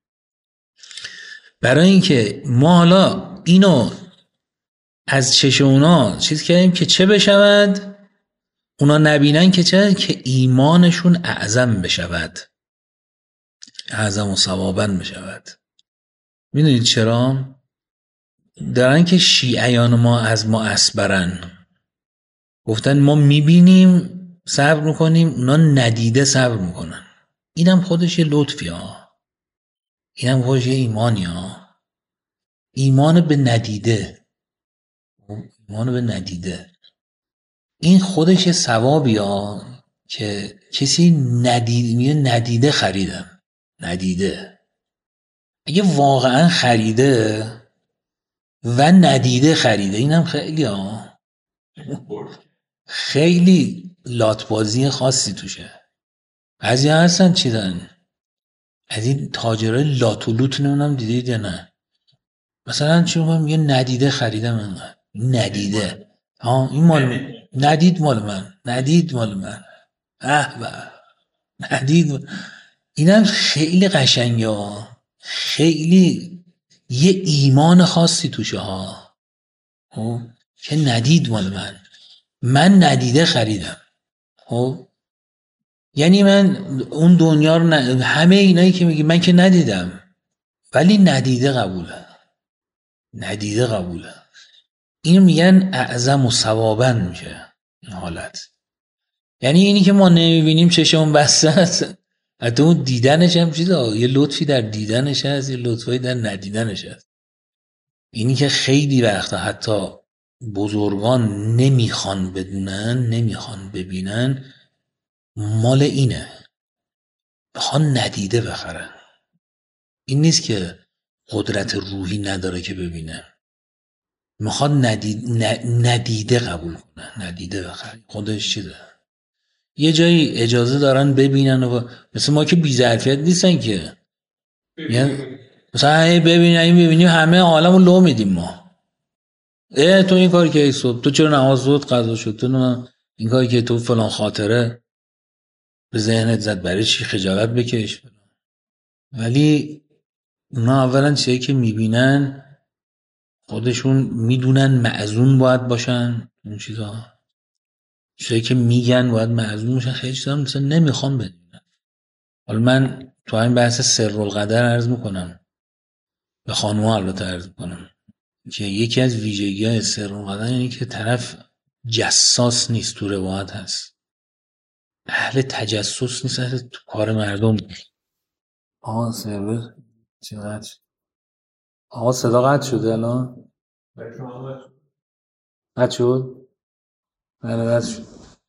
برای اینکه ما حالا اینو از چش اونا چیز کردیم که چه بشود، اونا نبینن که چه، که ایمانشون اعظم بشود، اعظم و ثوابا بشود. میدونید چرا؟ دارن که شیعیان ما از ما اسبرن، گفتن ما میبینیم صبر میکنیم، اونا ندیده صبر میکنن. اینم خودش یه لطفی ها، اینم خودش یه ایمانی ها. ایمان به ندیده، ایمان به ندیده این خودش یه ثوابی ها که کسی ندیده خریدم. ندیده اگه واقعا خریده و ندیده خریده، اینم خیلی ها، خیلی لاتبازی خاصی توشه. بعضی هستن چی دن از این تاجرای لاتولوت، نمیدونم دیدید یا نه، مثلا چی میگه ندیده خریدم. انقدر ندیده این مال ندید مال من، ندید مال من، ندید. اینم خیلی قشنگه ها، خیلی یه ایمان خاصی توشه ها، که ندید مال من ندیده خریدم. خب یعنی من اون دنیا رو همه اینایی که میگی من که ندیدم، ولی ندیده قبوله، ندیده قبوله. این میگن اعظم و ثوابا میشه این حالت. یعنی اینی که ما نمیبینیم چشمون بسته است، حتی اون دیدنش هم چیزا، یه لطفی در دیدنش هست، یه لطفی در ندیدنش هست. اینی که خیلی وقتا حتی بزرگان نمیخوان بدونن، نمیخوان ببینن، مال اینه، بخوان ندیده بخرن. این نیست که قدرت روحی نداره که ببینه، میخواد ندیده قبول کنه، ندیده بخرن. خودش چیزه، یه جایی اجازه دارن ببینن و مثل ما که بی‌ظرفیت نیستن که یعنی مثلا ببینیم همه عالمو لو میدیم ما. تو این کاری که صبح تو چرا نماز زود قضا شد، تو این کاری که تو فلان خاطره به ذهنت زد، برای چی خجالت بکش. ولی اونا اولا چیزی که میبینن خودشون میدونن معزون باید باشن، اون چیزایی که میگن باید معزون باشن، خیلی چیزا مثلا نمیخوام بدونن. حالا من تو این بحث سرالقدر عرض میکنم، به خانوها البته عرض میکنم که یکی از ویژگی‌های سرالقدر اینه که طرف جساس نیست، تو روایت هست اهل تجسس نیست، اهل تو کار مردم نیست. سرور چقدر صدا قطع شده الان؟ قطع شد؟ بله قطع شد.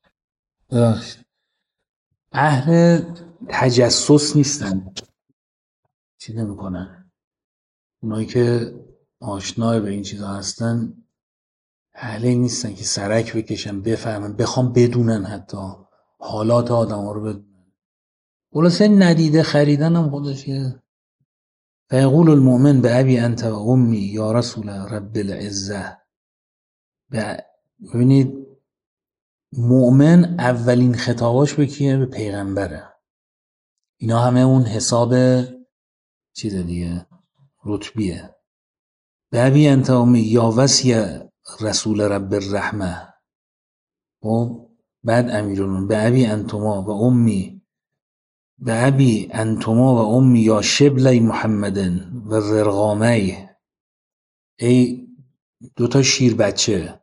اهل تجسس نیستن، چی نمیکنن. اونایی که آشنای به این چیزا هستن اهل این نیستن که سرک بکشن، بفهمن، بخوام بدونن، حتی حالات آدم ها رو بدونن. خلاصه ندیده خریدن هم خودش یه فیقول المؤمن به ابی انت و امی یا رسول رب العزه. ببینید مؤمن اولین خطاباش به کیه؟ به پیغمبره. اینا همه اون حساب چیز دیگه، رتبیه. به ابی انت و امی یا وسی رسول رب الرحمه. و بعد امیرون به ابی انتما و امی، به ابی انتما و امی یا شبلی محمدن و ررغامی، ای دوتا شیر بچه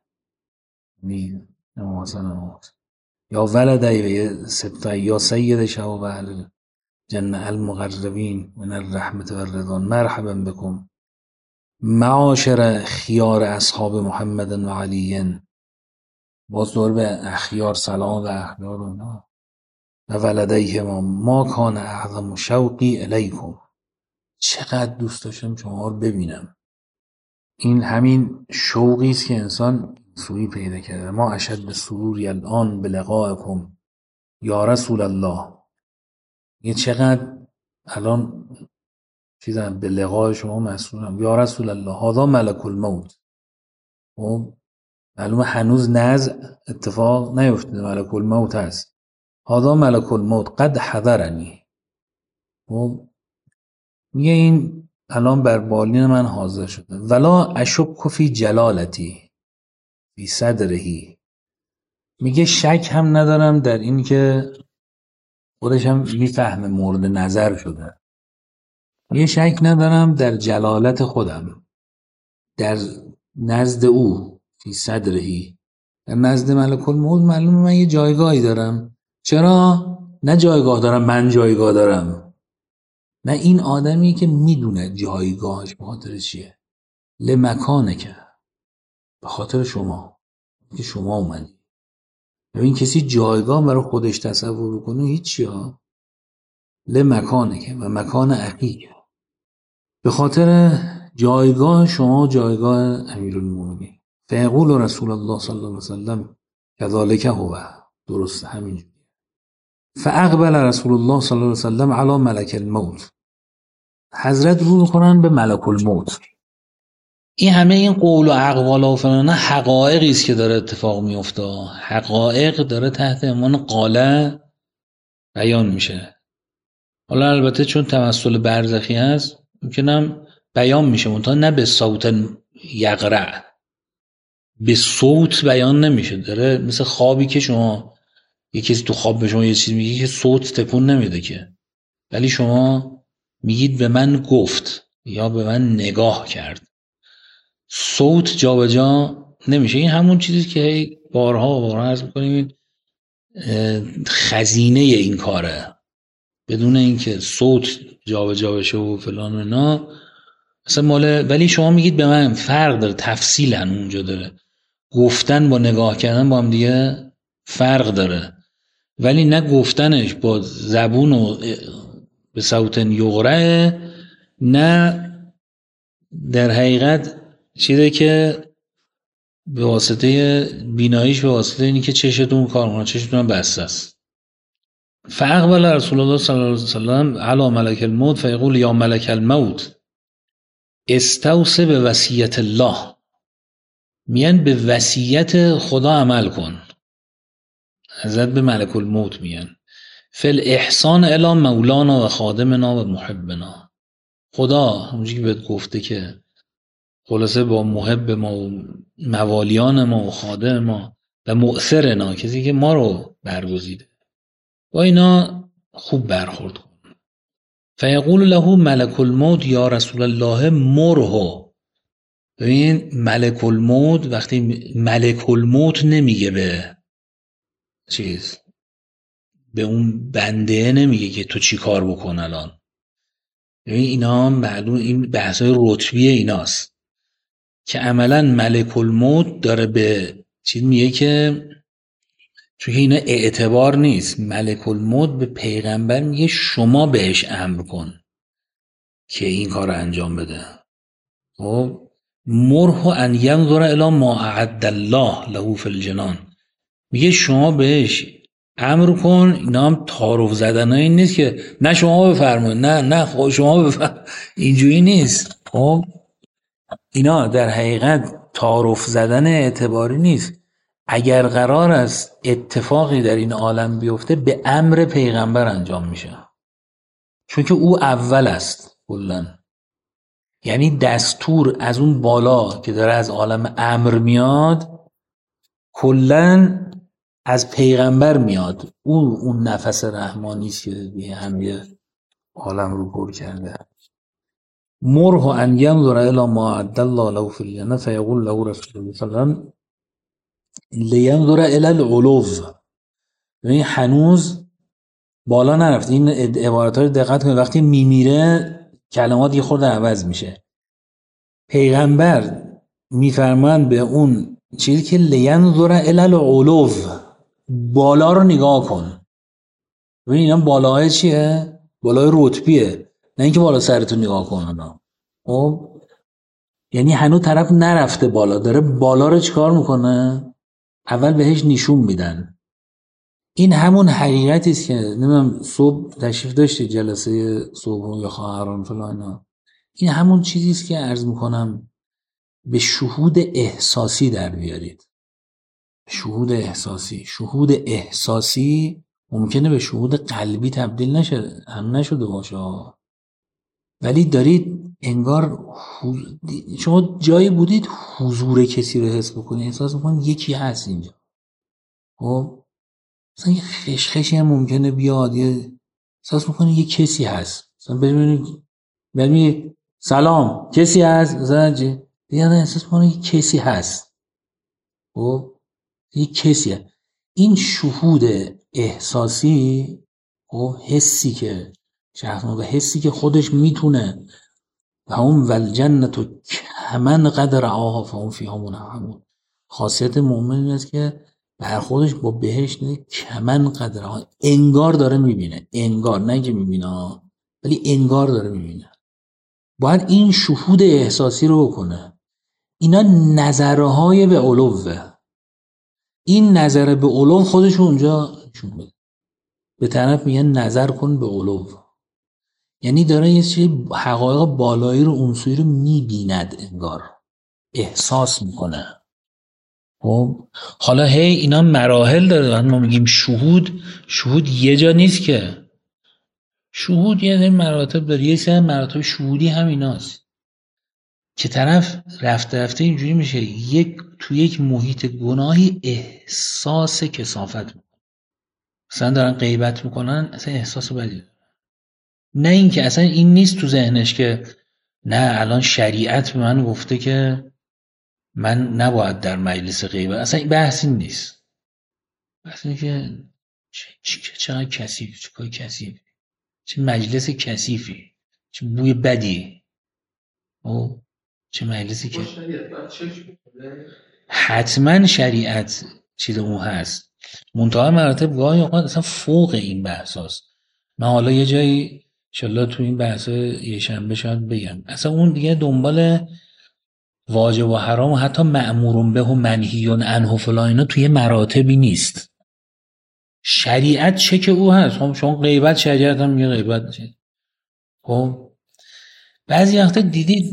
یا ولدی سبتای یا سید شباب اهل جنة المقربین من الرحمت و الرضوان مرحبا بکم معاشر خیار اصحاب محمد و علیین. باز دور به اخیار سلام و اخیار و ولدیه ما کان اعظم شوقی الیکم. چقدر دوست داشتم شما رو ببینم. این همین شوقی است که انسان سوی پیدا کرده. ما اشد سروری الان به لقائکم یا رسول الله. یه چقدر الان چیزم به لقای شما مسئولم یا رسول الله. هذا ملک الموت. معلومه هنوز نزع اتفاق نیفتاده، ملک الموت هست. هذا ملک الموت قد حضرنی. میگه این الان بر بالین من حاضر شده. ولا اشک فی جلالتی فی صدرهی. میگه شک هم ندارم در این که خودش هم میفهمه مورد نظر شده. میگه شک ندارم در جلالت خودم در نزد او، فی صدرهی، در نزد ملک الموت. معلومه من یه جایگاهی دارم. چرا؟ نه جایگاه دارم من جایگاه دارم، نه، این آدمی که میدونه جایگاهش به خاطر چیه. لمکانه که به خاطر شما که شما اومدی. ببین کسی جایگاه برای خودش تصور کنه هیچی ها. لمکانه که و مکان اخیه، به خاطر جایگاه شما، جایگاه امیرالمومنین. فیقول رسول الله صلی الله علیه وسلم کذالک هو. درست همین. فاقبل رسول الله صلی الله علیه وسلم علی ملک الموت. حضرت رو میکنن به ملک الموت. این همه این قول و اقوال و فلان حقایقی است که داره اتفاق میفته. حقایق داره تحت عنوان قاله بیان میشه. حالا البته چون تمثل برزخی هست ممکنم بیان میشه، منتها نه به صوت یقرع، به صوت بیان نمیشه. داره مثل خوابی که شما یه کسی تو خواب به شما یه چیز میگه که صوت تکون نمیده که، ولی شما میگید به من گفت یا به من نگاه کرد، صوت جابجا نمیشه. این همون چیزی که بارها عرض میکنیم خزینه این کاره، بدون اینکه صوت جابجا بشه و فلان و اینا مثلا ماله. ولی شما میگید به من، فرق داره، تفصیلا اونجا داره. گفتن با نگاه کردن با هم دیگه فرق داره، ولی نه گفتنش با زبون و به صوت یغره، نه در حقیقت چیزی که به واسطه بیناییش، به واسطه اینی که چشتون کار کنه، چشتون بسته است. فاقبل رسول الله صلی الله علیه وسلم علی ملک الموت فیقول یا ملک الموت استوصی به وصیت الله. میان به وصیت خدا عمل کن. حضرت به ملک الموت میان فی الاحسان الی مولانا و خادمنا و محبنا. خدا همونجوری که بهت گفته که خلاصه با محب ما و موالیان ما و خادم ما و مؤثرنا، کسی که ما رو برگزیده، با اینا خوب برخورد کن. فیقول له ملک الموت یا رسول الله مره. ببین ملک الموت، وقتی ملک الموت نمیگه به چیز، به اون بنده نمیگه که تو چی کار بکن الان. ببین اینا معلوم این بحثای رتبی ایناست که عملا ملک الموت داره به چیز میگه که چون اینا اعتبار نیست، ملک الموت به پیغمبر میگه شما بهش امر کن که این کار رو انجام بده. خب مره ان ینظر الی ما اعد الله له فی الجنان، میگه شما بهش امر کن. اینا هم تعارف زدنایی نیست که نه شما بفرمایید نه خود شما بفرمایید، اینجوری نیست. خب اینا در حقیقت تعارف زدن اعتباری نیست. اگر قرار است اتفاقی در این عالم بیفته به امر پیغمبر انجام میشه، چون که او اول است کلاً. یعنی دستور از اون بالا که داره از عالم امر میاد کلاً از پیغمبر میاد. اون نفس رحمانی است که همه عالم رو پر کرده. مره ان ینظر الی ما اعد الله له فی الجنه فیقول له رسول الله صلی الله علیه و سلم لینظر الی العلو. یعنی هنوز بالا نرفت. این عبارات رو دقت کنید، وقتی میمیره کلمات یه خورده عوض میشه. پیغمبر میفرمایند به اون چیزی که لینظر الی العلو، بالا رو نگاه کن. ببین اینا بالاهای چیه؟ بالای رتبیه، نه اینکه بالا سرتو نگاه کن. خب یعنی هنوز طرف نرفته بالا، داره بالا رو چیکار میکنه؟ اول بهش نشون میدن. این همون حقیقتی است که نمیدونم صبح تشریف داشتی جلسه صبح یا خواهران فلان، این همون چیزی است که عرض میکنم به شهود احساسی در بیارید. شهود احساسی ممکنه به شهود قلبی تبدیل نشده باشه، ولی دارید انگار شما جایی بودید حضور کسی رو حس بکنید، احساس بکنید یکی هست اینجا. خب مثلا یه خشخشی هم ممکنه بیاد، یه احساس میکنید یه کسی هست، مثلا ببینید سلام کسی هست، مثلا دیگه احساس میکنید یه کسی هست. خب یه کسی هست. این شهود احساسی و حسی که و حسی که خودش میتونه و اون والجنت کمن قدر آها فهم فیها منعمون. خاصیت مؤمن این است که برخوردش با بهشت کمن قدر آها، انگار داره میبینه، انگار نه که میبینه ولی انگار داره میبینه. باید این شهود احساسی رو بکنه. اینا نظرهای به علوه. این نظر به علو خودشون اونجا نشون بده. به طرف میگن نظر کن به علو، یعنی داره یه چیز حقایق بالایی رو اونسوی رو میبیند، انگار احساس میکنه. خب حالا اینا مراحل داره. ما میگیم شهود یه جا نیست که. شهود یه مراتب داره. یه سری مراتب شهودی هم ایناست که طرف رفته اینجوری میشه تو یک محیط گناهی احساس کثافت میکنه. مثلا دارن غیبت میکنن، اصلا احساس بدی، نه اینکه اصلا این نیست تو ذهنش که نه الان شریعت به من گفته که من نباید در مجلس غیبت، اصلا این بحث این نیست. بحث اینه که چقدر کثیف، چه کاری کثیف، چه مجلس کثیفی، چه بوی بدی، او چه مجلسی که حتما شریعت چیز اون هست. منتها مراتب گاهی اوقات اصلا فوق این بحث هست. من حالا یه جایی انشالله تو این بحث یه شنبه شاید بگم اصلا اون دیگه دنبال واجب و حرام و حتی مأمور به و منهی عنه و فلان اینا توی مراتبی نیست. شریعت چه که او هست. خب شما غیبت شریعت هم میگه غیبت نشید. خب بعضی وقتا دیدید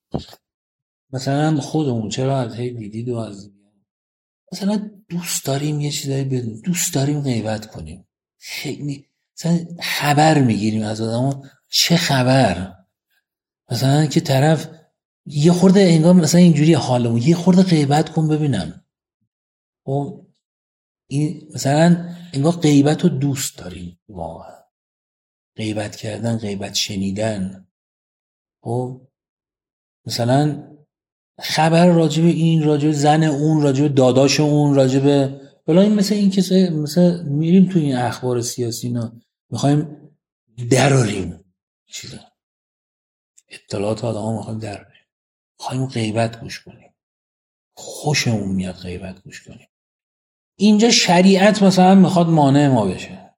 مثلا خودمون چرا از دیدید و از مثلا دوست داریم یه چیزایی بدونیم، دوست داریم غیبت کنیم، خیلی مثلا خبر میگیریم از آدم، چه خبر، مثلا که طرف یه خورده انگار مثلا اینجوری حالمون، یه خورده غیبت کن ببینم. خب این مثلا انگار غیبت رو دوست داریم واقعا، غیبت کردن، غیبت شنیدن. خب مثلا خبر راجب این، راجب زن اون، راجب داداش اون، راجب بلا، این مثل این کسه، مثل میریم تو این اخبار سیاسی اینا میخوایم دراریم چیزا، اطلاعات آدم میخوایم دراریم، میخوایم غیبت گوش کنیم، خوشمون میاد غیبت گوش کنیم. اینجا شریعت مثلا میخواد مانع ما بشه،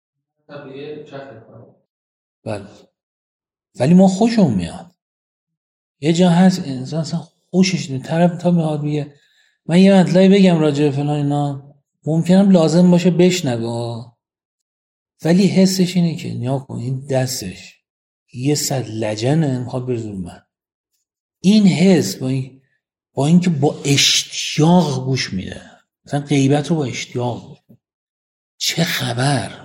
بله، ولی ما خوشمون میاد. یه جا هست انسان اصلا خوشش نمیاد، طرف تا میاد میگه من یه مطلبی بگم راجع به فلان اینا، ممکنم لازم باشه بشنوه، ولی حسش اینه که نیا کن این دستش یه صد لجنه میخواد برزون من. این حس با اینکه با اشتیاق گوش میده، مثلا غیبت رو با اشتیاق گوش میده، چه خبر،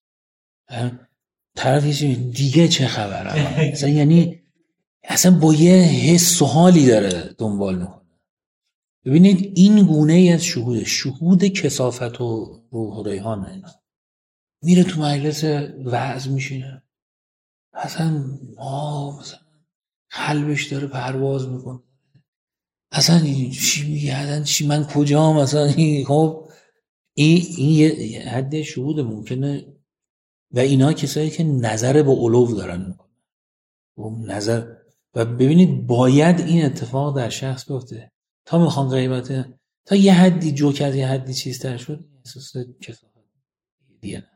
طرف یه دیگه چه خبر مثلا، یعنی اصلا با یه حس و حالی داره دنبال میکنه. ببینید این گونه ای از شهود کثافت و روح و ریحانه. اینا میره تو مجلس وعظ میشینه، اصلا مثلا قلبش داره پرواز میکنه، اصلا چی میگه، اصلا چی، من کجام، اصلا خب این یه حد شهود ممکنه. و اینا کسایی که نظر به علو دارن میکنن نظر، و ببینید باید این اتفاق در شخص بیفته تا میخوام غیبته، تا یه حدی جوک از یه حدی چیز تر شد احساس کثافت دیگه.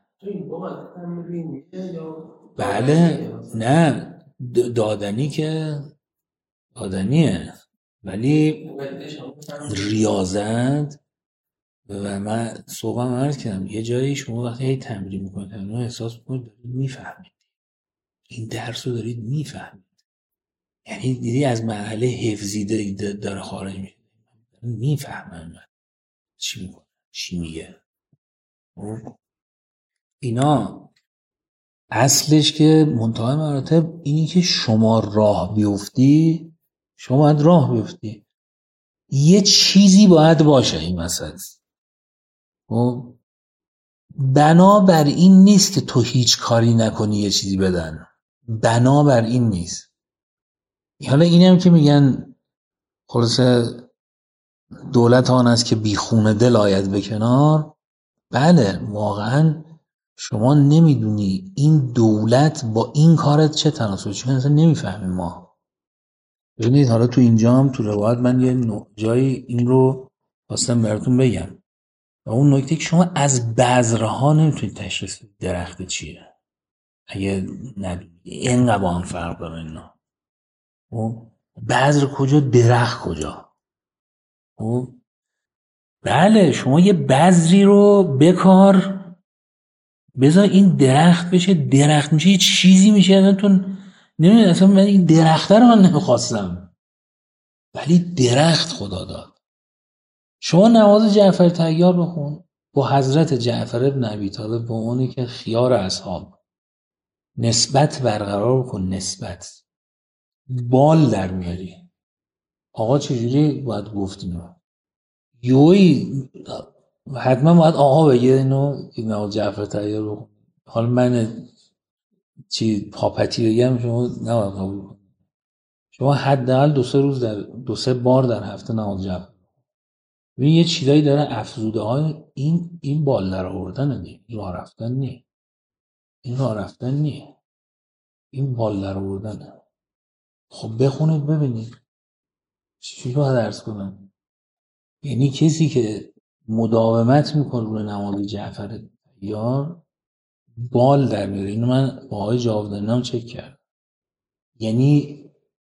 بله نه دادنی که دادنیه، ولی ریاضت. و من صبحم عرض کردم یه جایی شما وقتی هی تمرین میکنید احساس میکنید دارید میفهمید، این درس رو دارید میفهمید، یعنی دیدی از مرحله حفظی داره خارج میشه، میفهمن چی میکنه چی میگه. اینا اصلش که منتهای مراتب اینی که شما راه بیفتی، شما باید راه بیفتی، یه چیزی باید باشه این وسط. بنابر این نیست که تو هیچ کاری نکنی یه چیزی بدن، بنابر این نیست. حالا اینم که میگن خلاصه دولت آن است که بی خون دل آید به کنار، بله واقعا شما نمیدونی این دولت با این کارت چه تناسبی، چون اصلا نمیفهمیم ما. ببینید حالا تو اینجا هم تو روایت من یه جایی این رو خواستم براتون بگم، و اون نکته که شما از بذرها نمیتونید تشخیص بدید درخت چیه اگه ندونید، اینقدر با هم فرق داره اینا. بذر کجا درخت کجا. بله شما یه بذری رو بکار بذار این درخت بشه، درخت میشه یه چیزی میشه، ازتون نمیدونم اصلا من این درخت رو من نمیخواستم ولی درخت خدا داد. شما نماز جعفر طیار بخون با حضرت جعفر ابن ابی طالب به اونی که خیار اصحاب نسبت برقرار کن، نسبت بال در میاری. آقا چجوری باید گفتیم یوی حتما باید آقا بگه اینو نماز جعفر طیار بخون. حالا من چی پاپتی بگم شما نباید قبول کنید. شما حداقل دو سه بار در هفته نماز جعفر ببین یه چیزایی داره افزوده های این بال در آوردن نی، راه رفتن نی، این راه رفتن نی، این بال در آوردنه. خب بخونید ببینید چی باید درس کنم. یعنی کسی که مداومت میکنه روی نماز جعفر یا بال در میاره. اینو من با آقای جاودانیان چک کردم، یعنی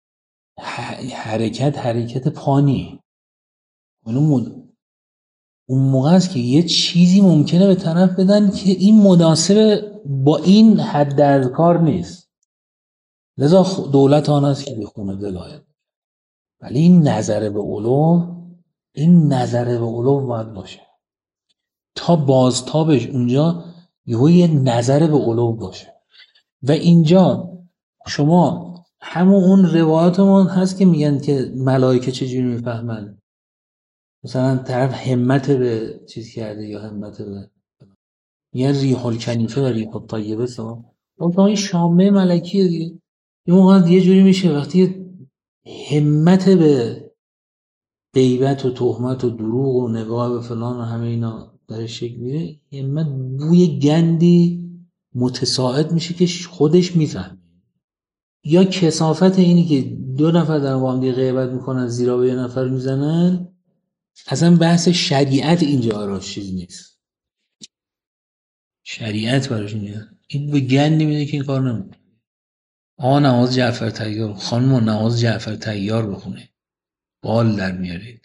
حرکت پانی. اون موقع است که یه چیزی ممکنه به طرف بدن که این مناسب با این حد از کار نیست، لذا دولت آن است که به خونه دل آید. ولی این نظر به علو باید باشه تا بازتابش اونجا. یه نظر به علو باشه. و اینجا شما همون اون روایاتمون هست که میگن که ملائکه چجوری میفهمن، مثلا طرف همت به چیز کرده یا همت به یه ریح الکنیفه و ریح الطیبه اون این شامه ملکیه دیگه. این موقع یه جوری میشه وقتی همت به غیبت و تهمت و دروغ و نگاه به فلان و همه اینا در شکل میره، همت بوی گندی متساعد میشه که خودش میفهمه. یا کثافت اینی که دو نفر در با هم غیبت میکنن زیرا به یه نفر میزنن، اصلا بحث شریعت اینجا راش چیز نیست، شریعت براش نیست. این به گندی میده که این کار نمیکنه. نماز جعفر طیار، خانم نماز جعفر طیار بخونه، بال در میارید،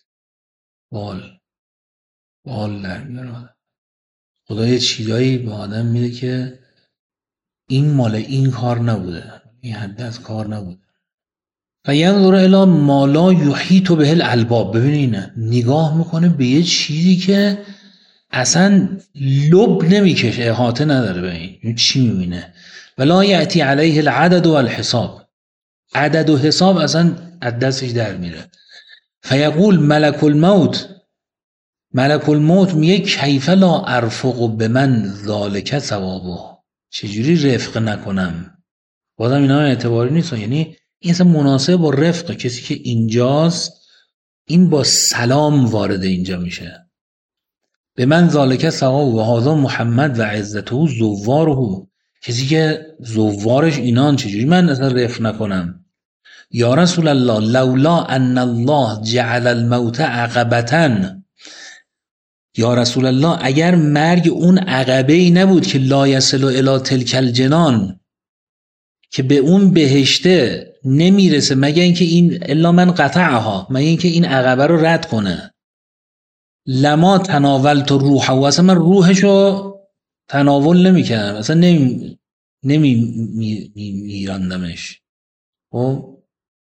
بال در میاره. خدا یه چیزایی به آدم میده که این مال این کار نبوده، این حد از کار نبوده. و ینظر الی ما لا یحیط به الالباب. ببینین نگاه میکنه به یه چیزی که اصلا لب نمیکشه، احاطه نداره به این چی میبینه. ولا یأتی علیه العدد والحساب، عدد و حساب اصلا از دستش در میره. فیقول ملک الموت میگه کیف لا ارفق به من ذالک ثوابه، چجوری رفق نکنم. بازم اینا اعتباری نیست، یعنی این اصلا مناسب با رفق. کسی که اینجاست این با سلام وارد اینجا میشه. به من ذالک ثواب و هذا محمد و عزته زواره، کسی که زوارش اینان چجوری من اصلا رفق نکنم. یا رسول الله لولا ان الله جعل الموت عقبتن، یا رسول الله اگر مرگ اون عقبه‌ای نبود که لا یصل الی تلک الجنان، که به اون بهشته نمیرسه مگه اینکه این الا من قطعها، مگه اینکه این عقبه رو رد کنه، لما تناولت روحه، و اصلا من روحشو تناول نمیکنم، اصلا میراندمش. خب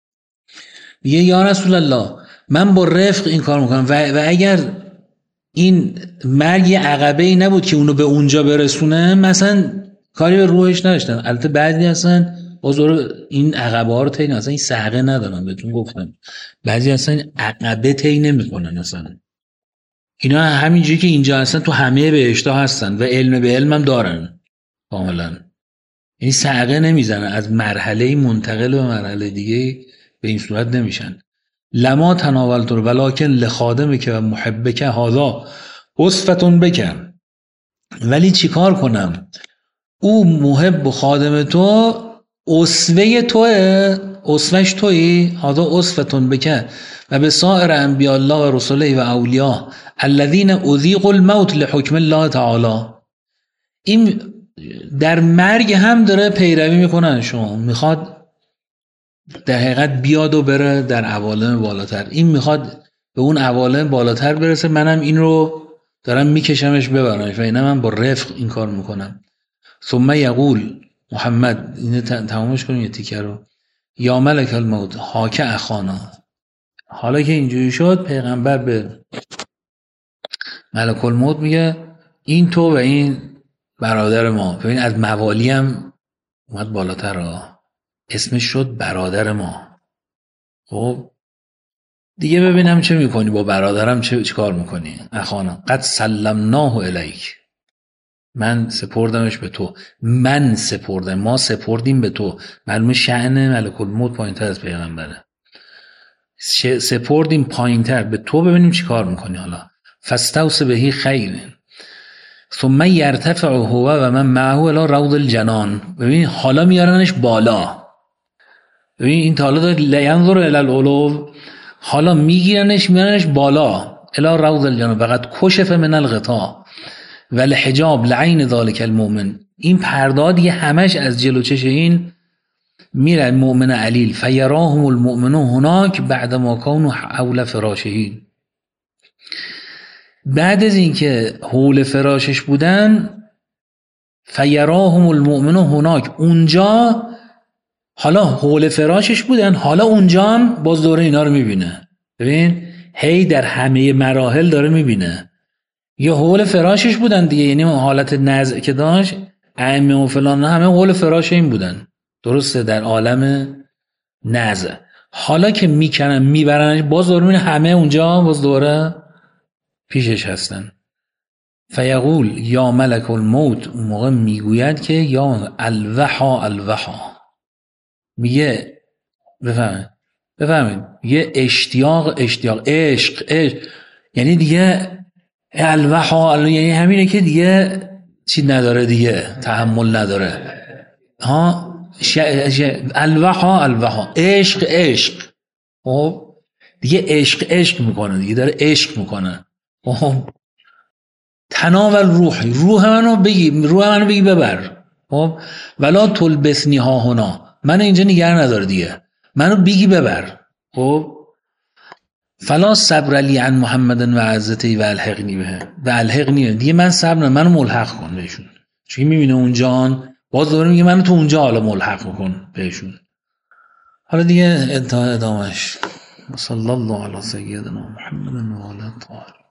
میگه یا رسول الله من با رفق این کار میکنم و اگر این مرگ عقبه‌ای نبود که اونو به اونجا برسونه، مثلا کاری به روحش نداشتم. البته بعضی اصلا بازور این عقبه ها رو طی اصلا این سعقه ندارن، بهتون گفتم بعضی اصلا عقبه طی نمیکنن، اصلا اینا همینجوری که اینجا هستن تو همه بهشتا هستن و علم به علم هم دارن کاملا. این سعقه نمیزنن، از مرحله منتقل به مرحله دیگه به این صورت نمیشن. لما تناولت ولکن لخادمک و محبک هذا وصفتون بکن، ولی چی کار کنم او محب و خادم تو اسوه توه، اسوهش توی، هذا وصفتون بکن و به سایر انبیاء الله و رسوله و اولیاء الذین اذیقوا الموت لحکم الله تعالی. این در مرگ هم داره پیروی میکنن، شما میخواد در حقیقت بیاد و بره در عوالم بالاتر، این میخواد به اون عوالم بالاتر برسه، منم این رو دارم میکشمش ببرمش و اینه من با رفق این کار میکنم. ثم یقول محمد، اینه تمامش کنیم یه تیکه رو، یا ملک الموت حاک اخانا. حالا که اینجوری شد پیغمبر به ملک الموت میگه این تو و این برادر ما. ببین از موالی هم اومد بالاتر ها، اسمش شد برادر ما. خب دیگه ببینم چه میکنی با برادرم، چه کار میکنی. اخانا قد سلمناه الیک، من سپردمش به تو، من سپردم، ما سپردیم به تو. معلومه شأن ملک الموت پایینتر از پیغمبره، سپردیم پایینتر به تو، ببینیم چی کار میکنی. حالا فاستوص بهی خیر ثم یرتفع هو و من معه الی روض الجنان. ببین حالا میارنش بالا، ببین این تا حالا داره لینظر الی العلو، حالا میگیرنش میارنش بالا الی روض الجنان. فقط کشف من الغطاء و الحجاب لعین ذلک المؤمن، این پرده دیگه همش از جلو چش این میره مؤمن علیل. فیراهم المؤمنون هناک بعد ما کانوا حول فراشه، بعد از اینکه حول فراشش بودن، فیراهم المؤمنون هناک، اونجا حالا حول فراشش بودن، حالا اونجا هم باز دوره اینا رو میبینه. ببین هی در همه مراحل داره میبینه، یه حول فراشش بودن دیگه، یعنی اون حالت نزع که داشت ائمه و فلان همه حول فراش این بودن، درسته، در عالم نزع. حالا که میکنن میبرنش باز دور همه اونجا باز دوره پیشش هستن. فیقول یا ملک الموت، اون موقع میگوید که یا الوحا الوحا، میگه بفهمید یه اشتیاق عشق، یعنی دیگه الوحا، یعنی همینه که دیگه چی نداره دیگه، تحمل نداره. ها الوحا عشق خب دیگه عشق میکنه دیگه، داره عشق میکنه. خب تناول روح منو بگی ببر. خب ولا تلبسنی ها هنا، من اینجا نگه نداره دیگه، منو بگی ببر. خب فلا صبر لی عن محمد و عزتی و الحقنی دیگه، من صبر منو ملحق کن بهشون. چون میبینه اونجا باز دوره میگه منو تو اونجا حالا ملحق کن بهشون. حالا دیگه انتهای ادامش. صلی الله علی سیدنا محمد و علی طاهر.